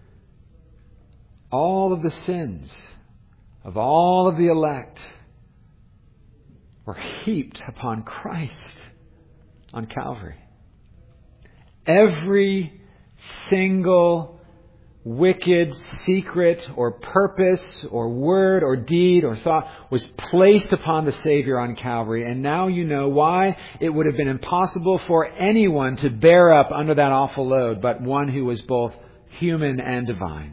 S1: All of the sins of all of the elect were heaped upon Christ on Calvary. Every single wicked, secret, or purpose, or word, or deed, or thought was placed upon the Savior on Calvary. And now you know why it would have been impossible for anyone to bear up under that awful load, but one who was both human and divine.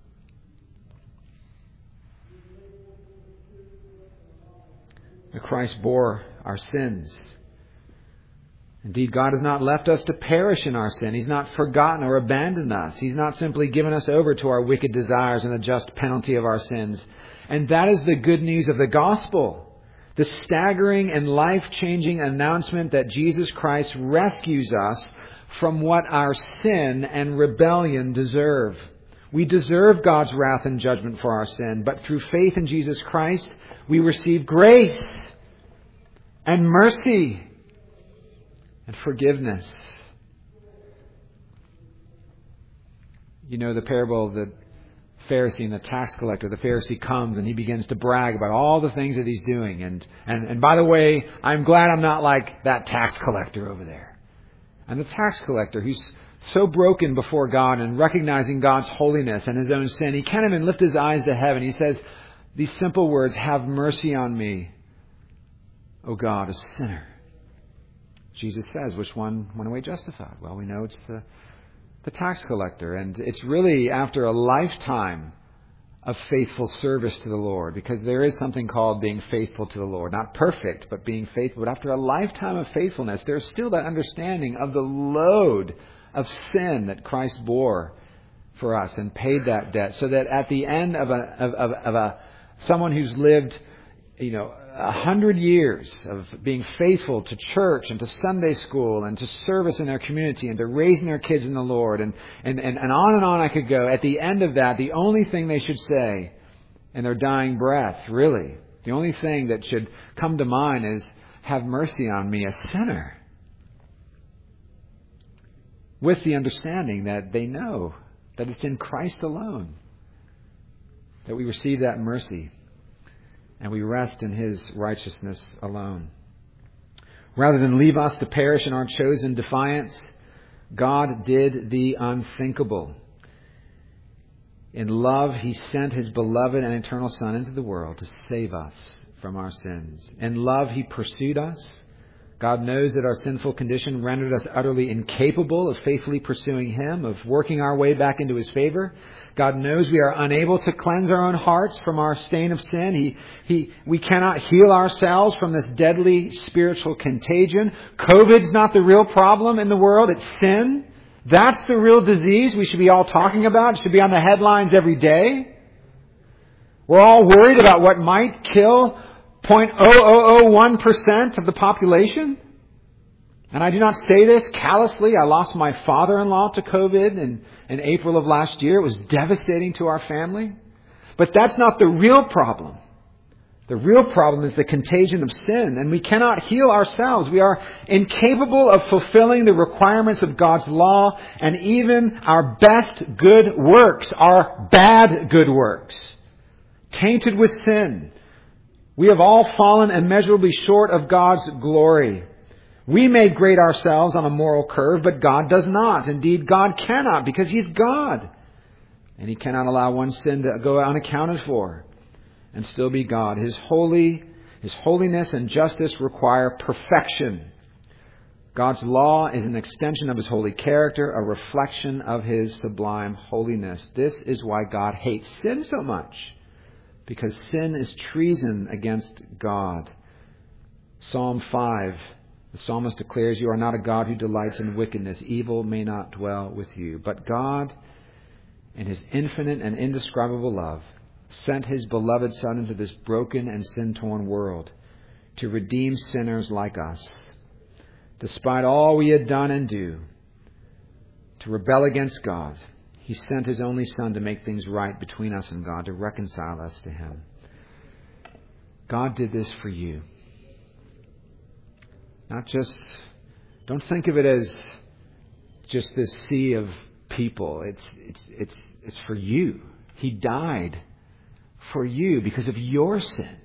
S1: Christ bore our sins. Indeed, God has not left us to perish in our sin. He's not forgotten or abandoned us. He's not simply given us over to our wicked desires and the just penalty of our sins. And that is the good news of the gospel. The staggering and life-changing announcement that Jesus Christ rescues us from what our sin and rebellion deserve. We deserve God's wrath and judgment for our sin, but through faith in Jesus Christ, we receive grace and mercy and forgiveness. You know the parable of the Pharisee and the tax collector. The Pharisee comes and he begins to brag about all the things that he's doing. And, and, and by the way, I'm glad I'm not like that tax collector over there. And the tax collector, who's so broken before God and recognizing God's holiness and his own sin, he can't even lift his eyes to heaven. He says these simple words, "Have mercy on me, O God, a sinner." Jesus says, which one went away justified? Well, we know it's the, the tax collector. And it's really after a lifetime of faithful service to the Lord, because there is something called being faithful to the Lord. Not perfect, but being faithful. But after a lifetime of faithfulness, there's still that understanding of the load of sin that Christ bore for us and paid that debt, so that at the end of a of, of, of a someone who's lived, you know, a hundred years of being faithful to church and to Sunday school and to service in their community and to raising their kids in the Lord, and, and, and, and on and on I could go. At the end of that, the only thing they should say in their dying breath, really, the only thing that should come to mind is, "Have mercy on me, a sinner." With the understanding that they know that it's in Christ alone that we receive that mercy and we rest in His righteousness alone. Rather than leave us to perish in our chosen defiance, God did the unthinkable. In love, He sent His beloved and eternal Son into the world to save us from our sins. In love, He pursued us. God knows that our sinful condition rendered us utterly incapable of faithfully pursuing Him, of working our way back into His favor. God knows we are unable to cleanse our own hearts from our stain of sin. He, he, we cannot heal ourselves from this deadly spiritual contagion. COVID's not the real problem in the world. It's sin. That's the real disease we should be all talking about. It should be on the headlines every day. We're all worried about what might kill zero point zero zero zero one percent of the population. And I do not say this callously. I lost my father-in-law to COVID in, in April of last year. It was devastating to our family. But that's not the real problem. The real problem is the contagion of sin, and we cannot heal ourselves. We are incapable of fulfilling the requirements of God's law, and even our best good works are bad good works, tainted with sin. We have all fallen immeasurably short of God's glory. We may grade ourselves on a moral curve, but God does not. Indeed, God cannot, because He's God. And He cannot allow one sin to go unaccounted for and still be God. His holy, His holiness and justice require perfection. God's law is an extension of His holy character, a reflection of His sublime holiness. This is why God hates sin so much, because sin is treason against God. Psalm five, the psalmist declares, "You are not a God who delights in wickedness. Evil may not dwell with you." But God, in His infinite and indescribable love, sent His beloved Son into this broken and sin-torn world to redeem sinners like us. Despite all we had done and do to rebel against God, He sent His only Son to make things right between us and God, to reconcile us to Him. God did this for you. Not just, don't think of it as just this sea of people. It's, it's, it's, it's for you. He died for you because of your sin.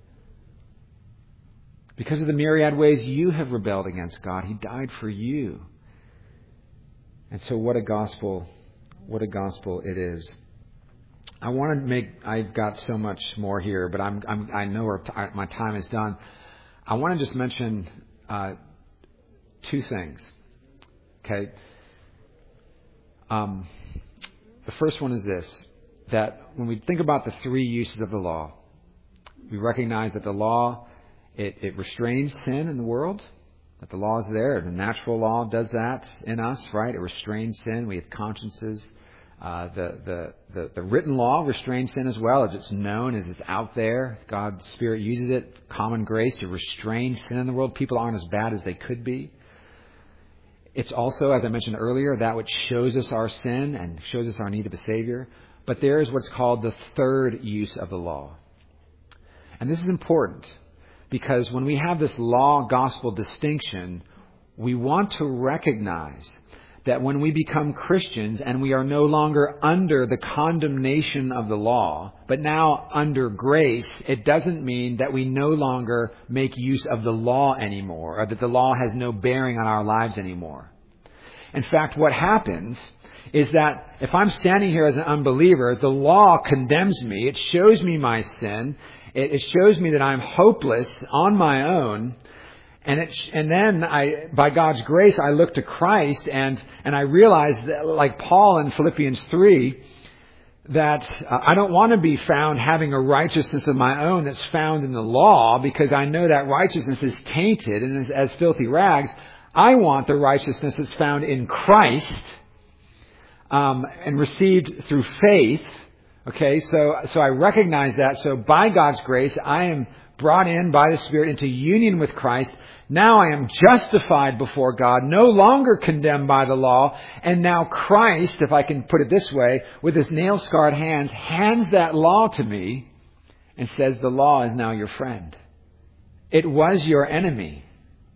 S1: Because of the myriad ways you have rebelled against God, He died for you. And so what a gospel, what a gospel it is. I want to make, I've got so much more here, but I'm, I'm I know our, my time is done. I want to just mention uh, two things. Okay. Um, the first one is this, that when we think about the three uses of the law, we recognize that the law, it, it restrains sin in the world, that the law is there. The natural law does that in us, right? It restrains sin. We have consciences. Uh, the, the, the, the written law restrains sin as well, as it's known, as it's out there. God's Spirit uses it, common grace, to restrain sin in the world. People aren't as bad as they could be. It's also, as I mentioned earlier, that which shows us our sin and shows us our need of a Savior. But there is what's called the third use of the law. And this is important because when we have this law-gospel distinction, we want to recognize that when we become Christians and we are no longer under the condemnation of the law, but now under grace, it doesn't mean that we no longer make use of the law anymore, or that the law has no bearing on our lives anymore. In fact, what happens is that if I'm standing here as an unbeliever, the law condemns me. It shows me my sin. It shows me that I'm hopeless on my own. And it, and then I, by God's grace, I look to Christ and, and I realize that, like Paul in Philippians three, that uh, I don't want to be found having a righteousness of my own that's found in the law, because I know that righteousness is tainted and is as filthy rags. I want the righteousness that's found in Christ, um, and received through faith. Okay, so, so I recognize that. So by God's grace, I am brought in by the Spirit into union with Christ. Now I am justified before God, no longer condemned by the law. And now Christ, if I can put it this way, with His nail-scarred hands, hands that law to me and says, the law is now your friend. It was your enemy.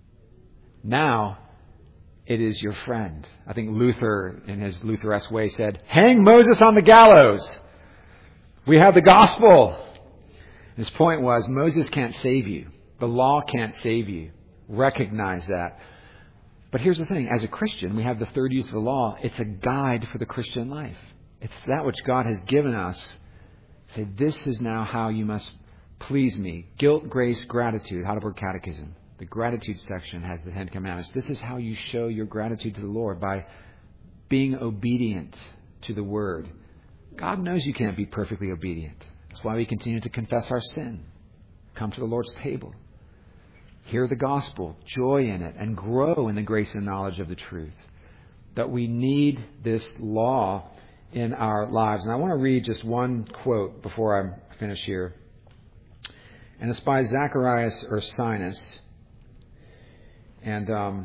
S1: Now it is your friend. I think Luther, in his Lutheresque way, said, hang Moses on the gallows. We have the gospel. His point was, Moses can't save you. The law can't save you. Recognize that. But here's the thing. As a Christian, we have the third use of the law. It's a guide for the Christian life. It's that which God has given us. Say, this is now how you must please me. Guilt, grace, gratitude. Heidelberg Catechism. The gratitude section has the Ten Commandments. This is how you show your gratitude to the Lord, by being obedient to the Word. God knows you can't be perfectly obedient. That's why we continue to confess our sin. Come to the Lord's table. Hear the gospel, joy in it, and grow in the grace and knowledge of the truth. That we need this law in our lives. And I want to read just one quote before I finish here. And it's by Zacharias Ursinus. And um,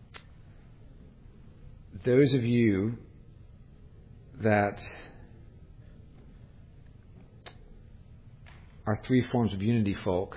S1: those of you that are three forms of unity folk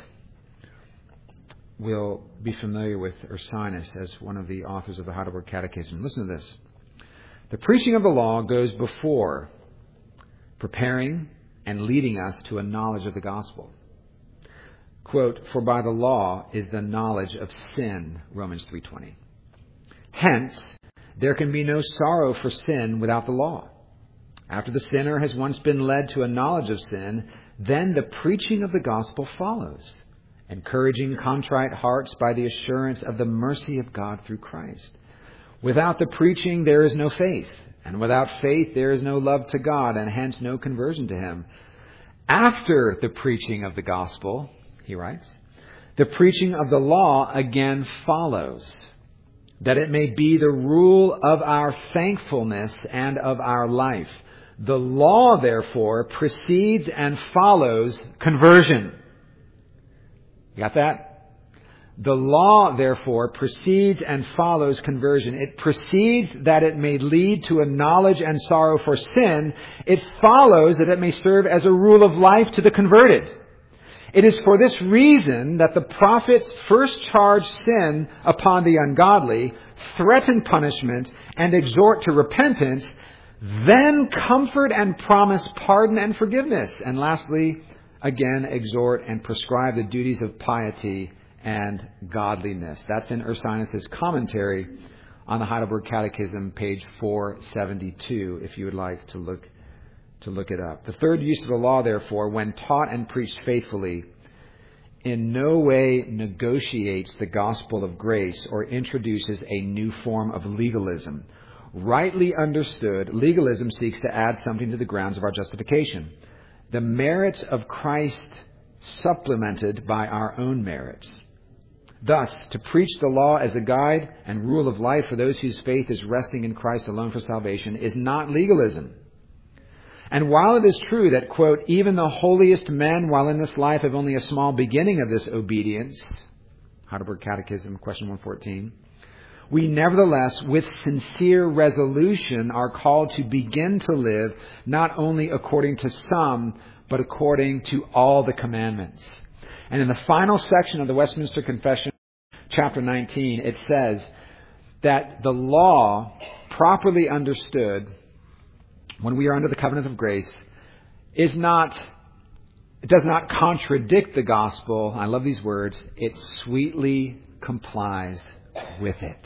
S1: will be familiar with Ursinus as one of the authors of the Heidelberg Catechism. Listen to this. The preaching of the law goes before, preparing and leading us to a knowledge of the gospel. Quote, for by the law is the knowledge of sin, Romans three twenty. Hence, there can be no sorrow for sin without the law. After the sinner has once been led to a knowledge of sin, then the preaching of the gospel follows, encouraging contrite hearts by the assurance of the mercy of God through Christ. Without the preaching, there is no faith, and without faith, there is no love to God, and hence no conversion to Him. After the preaching of the gospel, he writes, the preaching of the law again follows, that it may be the rule of our thankfulness and of our life. The law, therefore, precedes and follows conversion. You got that? The law, therefore, precedes and follows conversion. It precedes that it may lead to a knowledge and sorrow for sin. It follows that it may serve as a rule of life to the converted. It is for this reason that the prophets first charge sin upon the ungodly, threaten punishment, and exhort to repentance, then comfort and promise pardon and forgiveness, and lastly, again, exhort and prescribe the duties of piety and godliness. That's in Ursinus' commentary on the Heidelberg Catechism, page four seventy-two, if you would like to look to look it up. The third use of the law, therefore, when taught and preached faithfully, in no way negotiates the gospel of grace or introduces a new form of legalism. Rightly understood, legalism seeks to add something to the grounds of our justification. The merits of Christ supplemented by our own merits. Thus, to preach the law as a guide and rule of life for those whose faith is resting in Christ alone for salvation is not legalism. And while it is true that, quote, even the holiest men while in this life have only a small beginning of this obedience, Heidelberg Catechism, question one fourteen, we nevertheless, with sincere resolution, are called to begin to live not only according to some, but according to all the commandments. And in the final section of the Westminster Confession, chapter nineteen, it says that the law, properly understood, when we are under the covenant of grace, is not, it does not contradict the gospel. I love these words. It sweetly complies with it.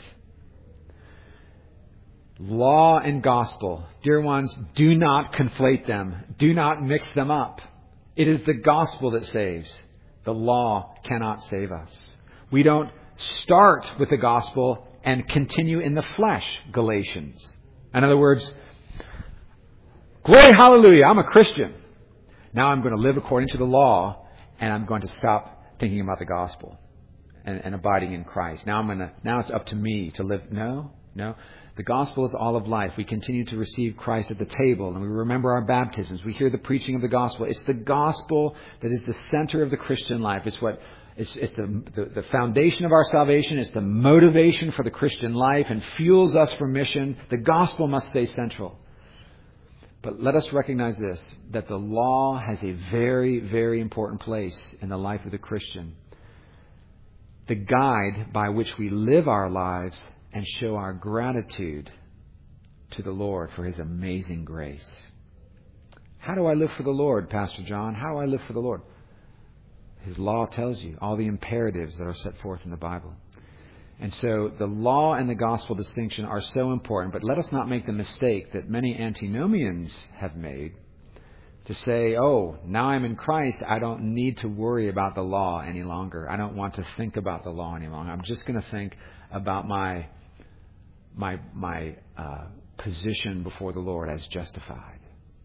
S1: Law and gospel, dear ones, do not conflate them. Do not mix them up. It is the gospel that saves. The law cannot save us. We don't start with the gospel and continue in the flesh, Galatians. In other words, glory, hallelujah, I'm a Christian. Now I'm going to live according to the law, and I'm going to stop thinking about the gospel and, and abiding in Christ. Now I'm going to. Now it's up to me to live. No, no. The gospel is all of life. We continue to receive Christ at the table, and we remember our baptisms. We hear the preaching of the gospel. It's the gospel that is the center of the Christian life. It's what it's, it's the, the the foundation of our salvation. It's the motivation for the Christian life and fuels us for mission. The gospel must stay central. But let us recognize this, that the law has a very, very important place in the life of the Christian. The guide by which we live our lives and show our gratitude to the Lord for His amazing grace. How do I live for the Lord, Pastor John? How do I live for the Lord? His law tells you all the imperatives that are set forth in the Bible. And so the law and the gospel distinction are so important, but let us not make the mistake that many antinomians have made to say, oh, now I'm in Christ, I don't need to worry about the law any longer. I don't want to think about the law any longer. I'm just going to think about my my my uh, position before the Lord as justified.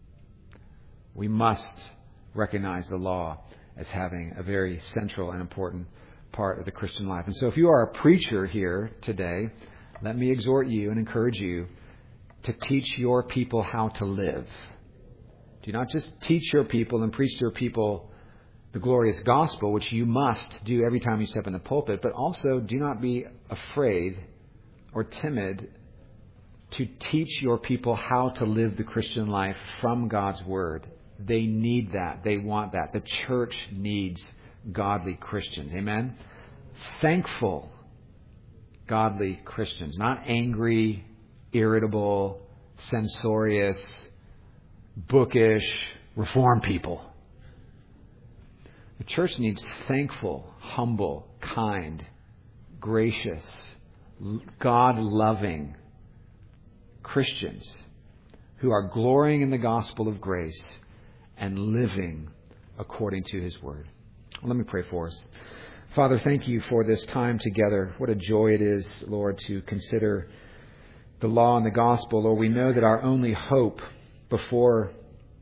S1: We must recognize the law as having a very central and important part of the Christian life. And so if you are a preacher here today, let me exhort you and encourage you to teach your people how to live. Do not just teach your people and preach to your people the glorious gospel, which you must do every time you step in the pulpit, but also do not be afraid or timid to teach your people how to live the Christian life from God's Word. They need that. They want that. The church needs godly Christians. Amen? Thankful, godly Christians. Not angry, irritable, censorious, bookish, reform people. The church needs thankful, humble, kind, gracious, God-loving Christians who are glorying in the gospel of grace and living according to His Word. Let me pray for us. Father, thank you for this time together. What a joy it is, Lord, to consider the law and the gospel. Lord, we know that our only hope before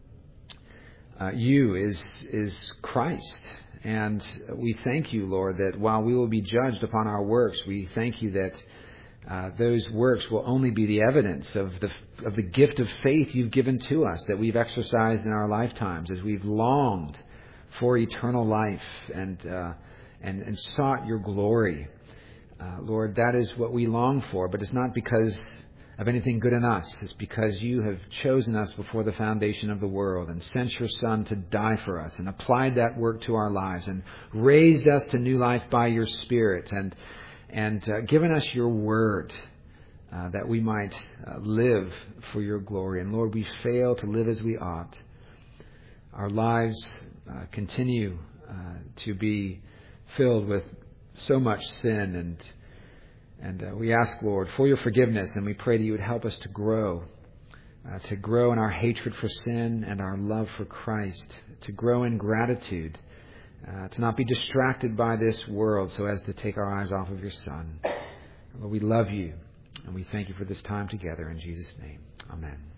S1: uh, you is is Christ. And we thank you, Lord, that while we will be judged upon our works, we thank you that uh, those works will only be the evidence of the of the gift of faith you've given to us, that we've exercised in our lifetimes as we've longed for eternal life and uh, and and sought your glory. Uh, Lord, that is what we long for, but it's not because of anything good in us. It's because you have chosen us before the foundation of the world and sent your Son to die for us and applied that work to our lives and raised us to new life by your Spirit and and uh, given us your word uh, that we might uh, live for your glory. And Lord, we fail to live as we ought. Our lives uh, continue uh, to be filled with so much sin, and And uh, we ask, Lord, for your forgiveness, and we pray that you would help us to grow, uh, to grow in our hatred for sin and our love for Christ, to grow in gratitude, uh, to not be distracted by this world so as to take our eyes off of your Son. Lord, we love you, and we thank you for this time together. In Jesus' name, amen.